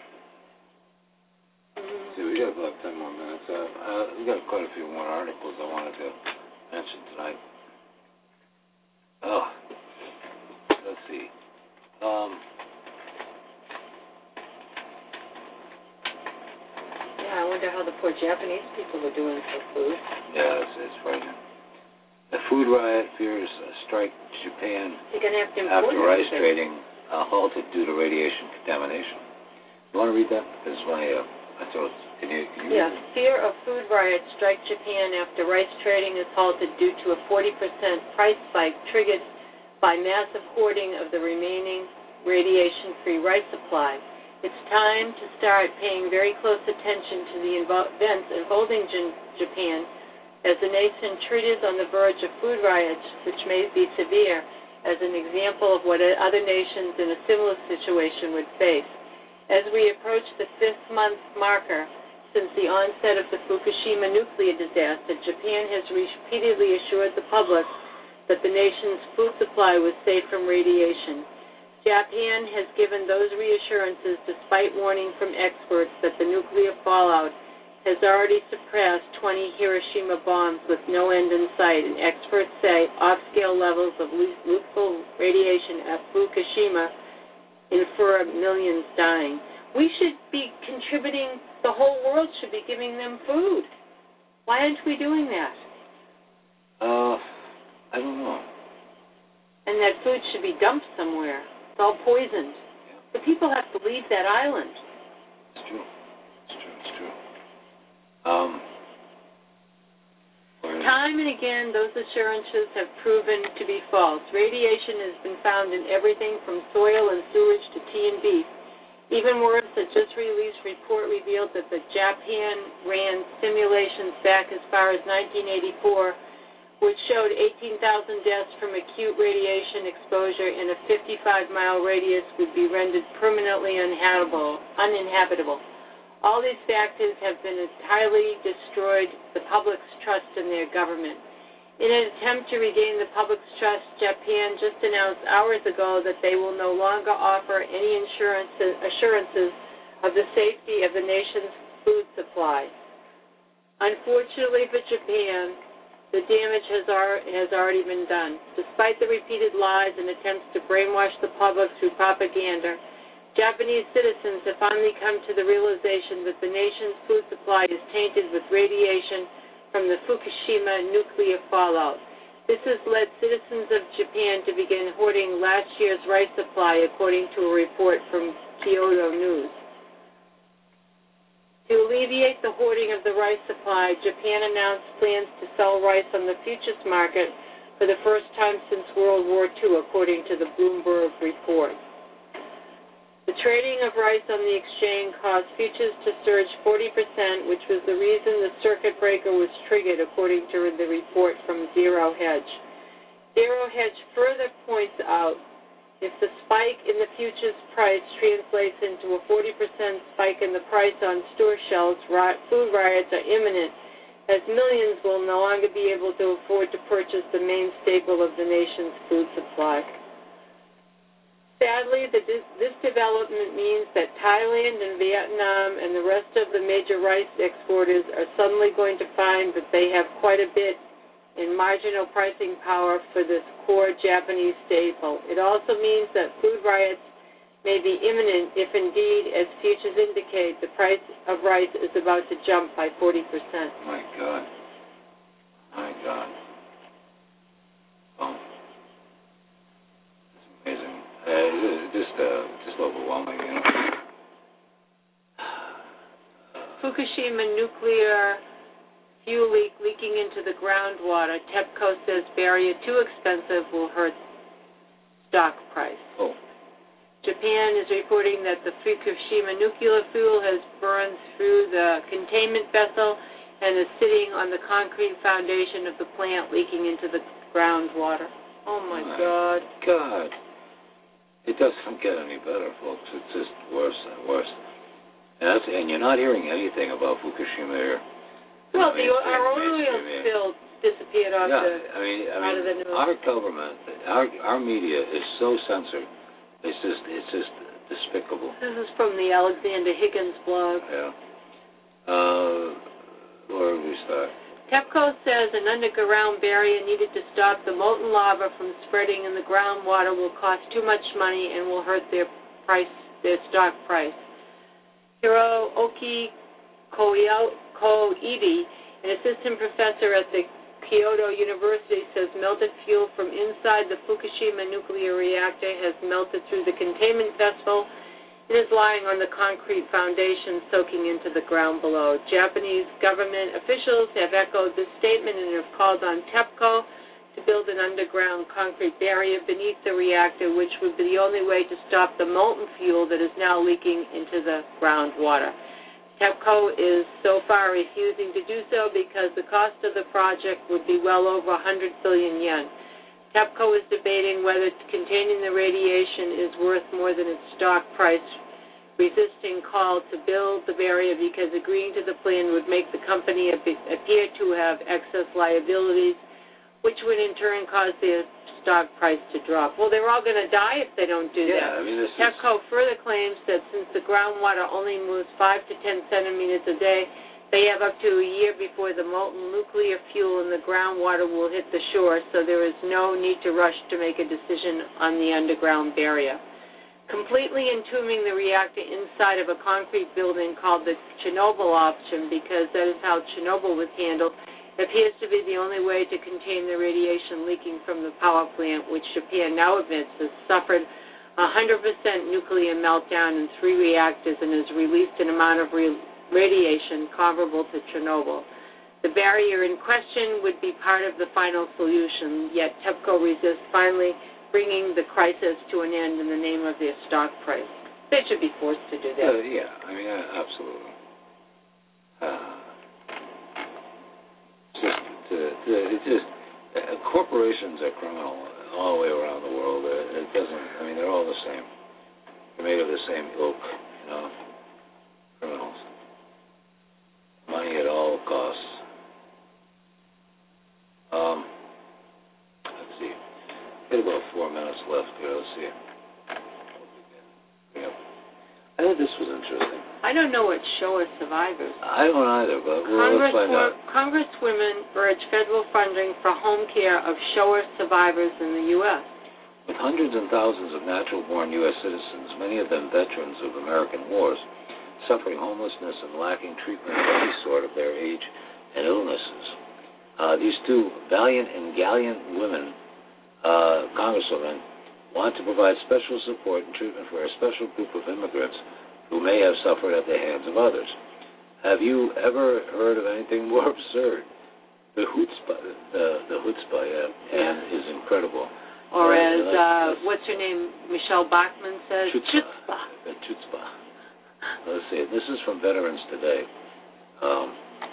see, we got about ten more minutes. Uh, uh, we got quite a few more articles I wanted to mention tonight. Oh, Um,
Yeah, I wonder how the poor Japanese people are doing for food.
yeah, it's, it's frightening. The food riot fears a strike Japan
They're going to have to import
after rice
everything.
trading uh, halted due to radiation contamination. You want to read that? Because my, uh, I thought, can you, can you
Yeah,
read it?
fear of food riots strike Japan after rice trading is halted due to a forty percent price spike triggered by massive hoarding of the remaining radiation-free rice supply. It's time to start paying very close attention to the invo- events unfolding in Japan as the nation treated on the verge of food riots, which may be severe, as an example of what other nations in a similar situation would face. As we approach the fifth month marker since the onset of the Fukushima nuclear disaster, Japan has repeatedly assured the public that the nation's food supply was safe from radiation. Japan has given those reassurances despite warning from experts that the nuclear fallout has already surpassed twenty Hiroshima bombs with no end in sight, and experts say off-scale levels of lethal radiation at Fukushima infer millions dying. We should be contributing, the whole world should be giving them food. Why aren't we doing that?
Uh, I don't know.
And that food should be dumped somewhere. It's all poisoned. The people have to leave that island.
It's true. It's true. It's true. Um,
Time and again, those assurances have proven to be false. Radiation has been found in everything from soil and sewage to tea and beef. Even worse, a just released report revealed that the Japan ran simulations back as far as nineteen eighty-four, which showed eighteen thousand deaths from acute radiation exposure in a fifty-five mile radius would be rendered permanently uninhabitable. uninhabitable. All these factors have been entirely destroyed the public's trust in their government. In an attempt to regain the public's trust, Japan just announced hours ago that they will no longer offer any insurances, assurances of the safety of the nation's food supply. Unfortunately for Japan, the damage has, ar- has already been done. Despite the repeated lies and attempts to brainwash the public through propaganda, Japanese citizens have finally come to the realization that the nation's food supply is tainted with radiation from the Fukushima nuclear fallout. This has led citizens of Japan to begin hoarding last year's rice supply, according to a report from Kyodo News. To alleviate the hoarding of the rice supply, Japan announced plans to sell rice on the futures market for the first time since World War Two, according to the Bloomberg report. The trading of rice on the exchange caused futures to surge forty percent, which was the reason the circuit breaker was triggered, according to the report from Zero Hedge. Zero Hedge further points out if the spike in the futures price translates into a forty percent spike in the price on store shelves, food riots are imminent, as millions will no longer be able to afford to purchase the main staple of the nation's food supply. Sadly, the, this development means that Thailand and Vietnam and the rest of the major rice exporters are suddenly going to find that they have quite a bit in marginal pricing power for this core Japanese staple. It also means that food riots may be imminent if indeed, as futures indicate, the price of rice is about to jump by forty percent.
My God. My God. Oh. It's amazing. Uh, it's just, uh, just overwhelming, you know.
Fukushima nuclear fuel leak leaking into the groundwater. TEPCO says barrier too expensive will hurt stock price.
Oh.
Japan is reporting that the Fukushima nuclear fuel has burned through the containment vessel and is sitting on the concrete foundation of the plant, leaking into the groundwater. Oh, my,
my
God.
God. It doesn't get any better, folks. It's just worse and worse. And, that's, and you're not hearing anything about Fukushima here.
Well, the, our oil spill disappeared off
yeah,
the,
I mean, I
out
mean,
of the news.
Our government, our our media is so censored. It's just, it's just despicable.
This is from the Alexander Higgins blog.
Yeah. Uh, where do we start?
TEPCO says an underground barrier needed to stop the molten lava from spreading in the groundwater will cost too much money and will hurt their price, their stock price. Hiroki Koide, an assistant professor at the Kyoto University, says melted fuel from inside the Fukushima nuclear reactor has melted through the containment vessel and is lying on the concrete foundation soaking into the ground below. Japanese government officials have echoed this statement and have called on TEPCO to build an underground concrete barrier beneath the reactor, which would be the only way to stop the molten fuel that is now leaking into the groundwater. TEPCO is so far refusing to do so because the cost of the project would be well over one hundred billion yen. TEPCO is debating whether containing the radiation is worth more than its stock price, resisting call to build the barrier because agreeing to the plan would make the company appear to have excess liabilities, which would in turn cause their stock price to drop. Well, they're all going to die if they don't do
yeah,
that.
I mean, this
TEPCO
is...
further claims that since the groundwater only moves five to ten centimeters a day, they have up to a year before the molten nuclear fuel in the groundwater will hit the shore, so there is no need to rush to make a decision on the underground barrier. Completely entombing the reactor inside of a concrete building called the Chernobyl option, because that is how Chernobyl was handled, appears to be the only way to contain the radiation leaking from the power plant, which Japan now admits has suffered a one hundred percent nuclear meltdown in three reactors and has released an amount of re- radiation comparable to Chernobyl. The barrier in question would be part of the final solution, yet TEPCO resists finally bringing the crisis to an end in the name of their stock price. They should be forced to do that.
Uh, yeah, I mean, uh, absolutely. Uh, Just, uh, it's just uh, corporations are criminal all the way around the world. Uh, it doesn't. I mean, they're all the same. They're made of the same ilk, you know. Criminals. Money at all costs. Um, let's see. Got about four minutes left here. Let's see. Yeah. I thought this was interesting.
I don't know what Shoah survivors.
I don't either, but well, let's find out.
Congresswomen urge federal funding for home care of Shoah survivors in the U S
With hundreds and thousands of natural-born U S citizens, many of them veterans of American wars, suffering homelessness and lacking treatment of any sort of their age and illnesses, uh, these two valiant and gallant women, uh, congresswomen, want to provide special support and treatment for a special group of immigrants who may have suffered at the hands of others. Have you ever heard of anything more absurd? The chutzpah, the, the chutzpah, yeah, and is incredible.
Or
uh,
as,
like,
uh, what's her name, Michelle Bachmann says, chutzpah.
The chutzpah. Let's see, this is from Veterans Today. Um,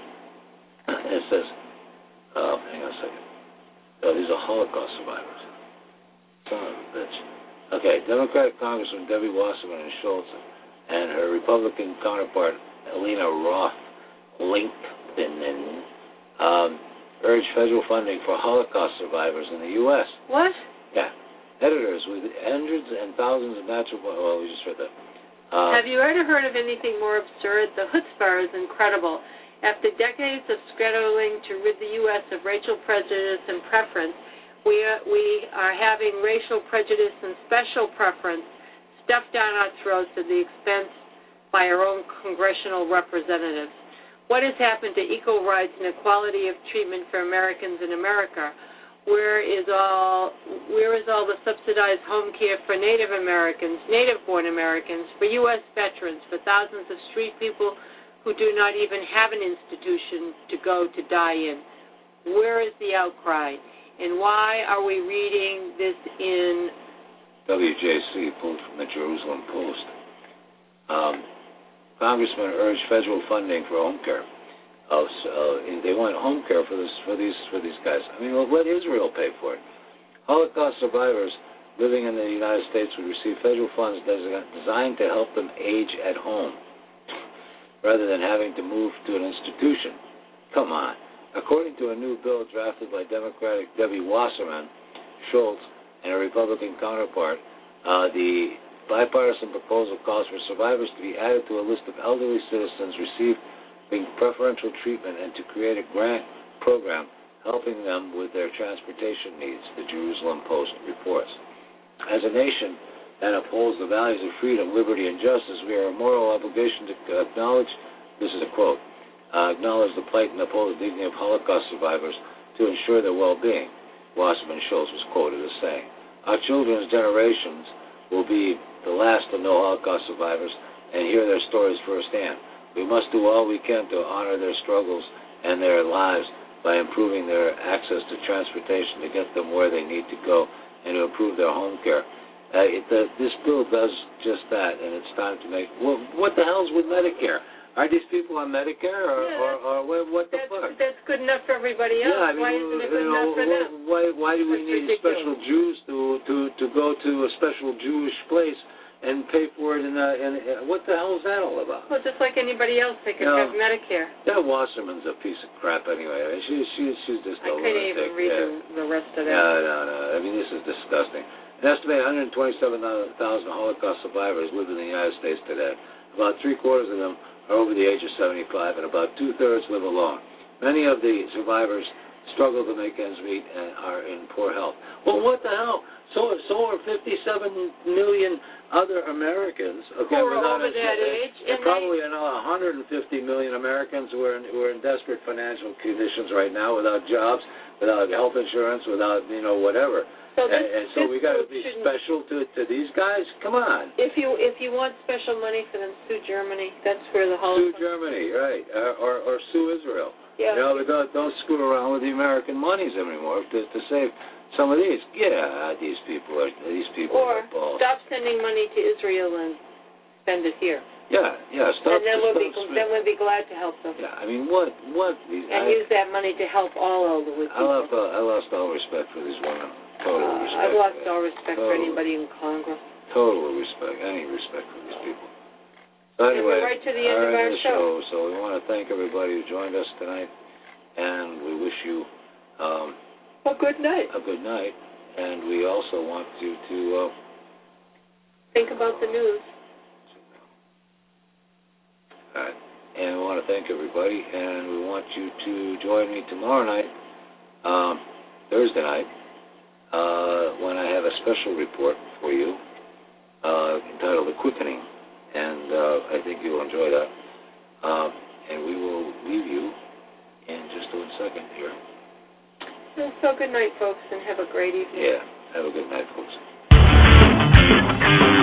it says, uh, hang on a second. Oh, these are Holocaust survivors. Son of a bitch. Okay, Democratic Congressman Debbie Wasserman and Schultz and her Republican counterpart, Elena Roth Linkinen, um, urge federal funding for Holocaust survivors in the U S
What?
Yeah. Editors with hundreds and thousands of natural... Well, we just read that. Uh,
Have you ever heard of anything more absurd? The chutzpah is incredible. After decades of scheduling to rid the U S of racial prejudice and preference, we are, we are having racial prejudice and special preference stuffed down our throats at the expense by our own congressional representatives. What has happened to equal rights and equality of treatment for Americans in America? Where is all where is all the subsidized home care for Native Americans, Native-born Americans, for U S veterans, for thousands of street people who do not even have an institution to go to die in? Where is the outcry? And why are we reading this in
W J C, pulled from the Jerusalem Post? Um, Congressmen urge federal funding for home care. Oh, so, uh, they want home care for this for these for these guys. I mean, well, let Israel pay for it. Holocaust survivors living in the United States would receive federal funds designed to help them age at home, rather than having to move to an institution. Come on. According to a new bill drafted by Democratic Debbie Wasserman Schultz and her Republican counterpart, uh, the bipartisan proposal calls for survivors to be added to a list of elderly citizens receiving preferential treatment and to create a grant program helping them with their transportation needs, the Jerusalem Post reports. As a nation that upholds the values of freedom, liberty, and justice, we have a moral obligation to acknowledge, this is a quote, uh, acknowledge the plight and uphold the dignity of Holocaust survivors to ensure their well-being, Wasserman Schultz was quoted as saying. Our children's generations will be the last to know Holocaust survivors and hear their stories firsthand. We must do all we can to honor their struggles and their lives by improving their access to transportation to get them where they need to go and to improve their home care. Uh, it, the, this bill does just that, and it's time to make... Well, what the hell's with Medicare? Are these people on Medicare, or,
yeah,
or, or what, what the
that's,
fuck?
That's good enough for everybody else.
Yeah, I mean,
why isn't it good
you know,
enough for them?
Why, why do we
That's
need
ridiculous.
special Jews to, to, to go to a special Jewish place and pay for it? In, a, in a, what the hell is that all about?
Well, just like anybody else, they can
No.
have Medicare.
That Wasserman's a piece of crap anyway. She, she, she's just a
I couldn't
lunatic.
even read
yeah.
the, the rest of that.
No, no, no. I mean, this is disgusting. An estimated one hundred twenty-seven thousand Holocaust survivors live in the United States today. About three-quarters of them are over the age of seventy-five, and about two-thirds live alone. Many of the survivors struggle to make ends meet and are in poor health. Well, what the hell? So, so are fifty-seven million other Americans. Okay,
Who are
without
over
a-
that age,
And
and
probably another one hundred fifty million Americans who are, in, who are in desperate financial conditions right now, without jobs, without health insurance, without, you know, whatever.
So this,
and, and so
this
we got to
group
be
shouldn't-
special to to these guys. Come on,
If you if you want special money for them, sue Germany. That's where the
sue
Holocaust.
Germany, right? Uh, or or sue Israel.
Yeah.
You know, but don't don't screw around with the American monies anymore to to save some of these. Yeah, these people are these people
Or
are balls.
stop sending money to Israel and spend it here.
Yeah, yeah. Stop.
and then we'll be
stop,
then we'll be glad to help them.
Yeah, I mean, what what? These,
And
I,
use that money to help all elderly
I
people.
lost all, I lost all respect for these women. Total
Uh,
respect.
I've lost all respect for
Total.
anybody in Congress.
Total respect, any respect for these people. So
And
anyway,
we're right to the end
our
of our
the
show.
So we want to thank everybody who joined us tonight, and we wish you um,
Well, good night.
a good night. And we also want you to uh,
Think about the news.
all right. And we want to thank everybody, and we want you to join me tomorrow night, um, Thursday night, uh, when I have a special report for you uh, entitled "The Quickening," and uh, I think you'll enjoy that. Um, and we will leave you in just one second here.
So good night, folks, and have a great evening.
Yeah, have a good night, folks.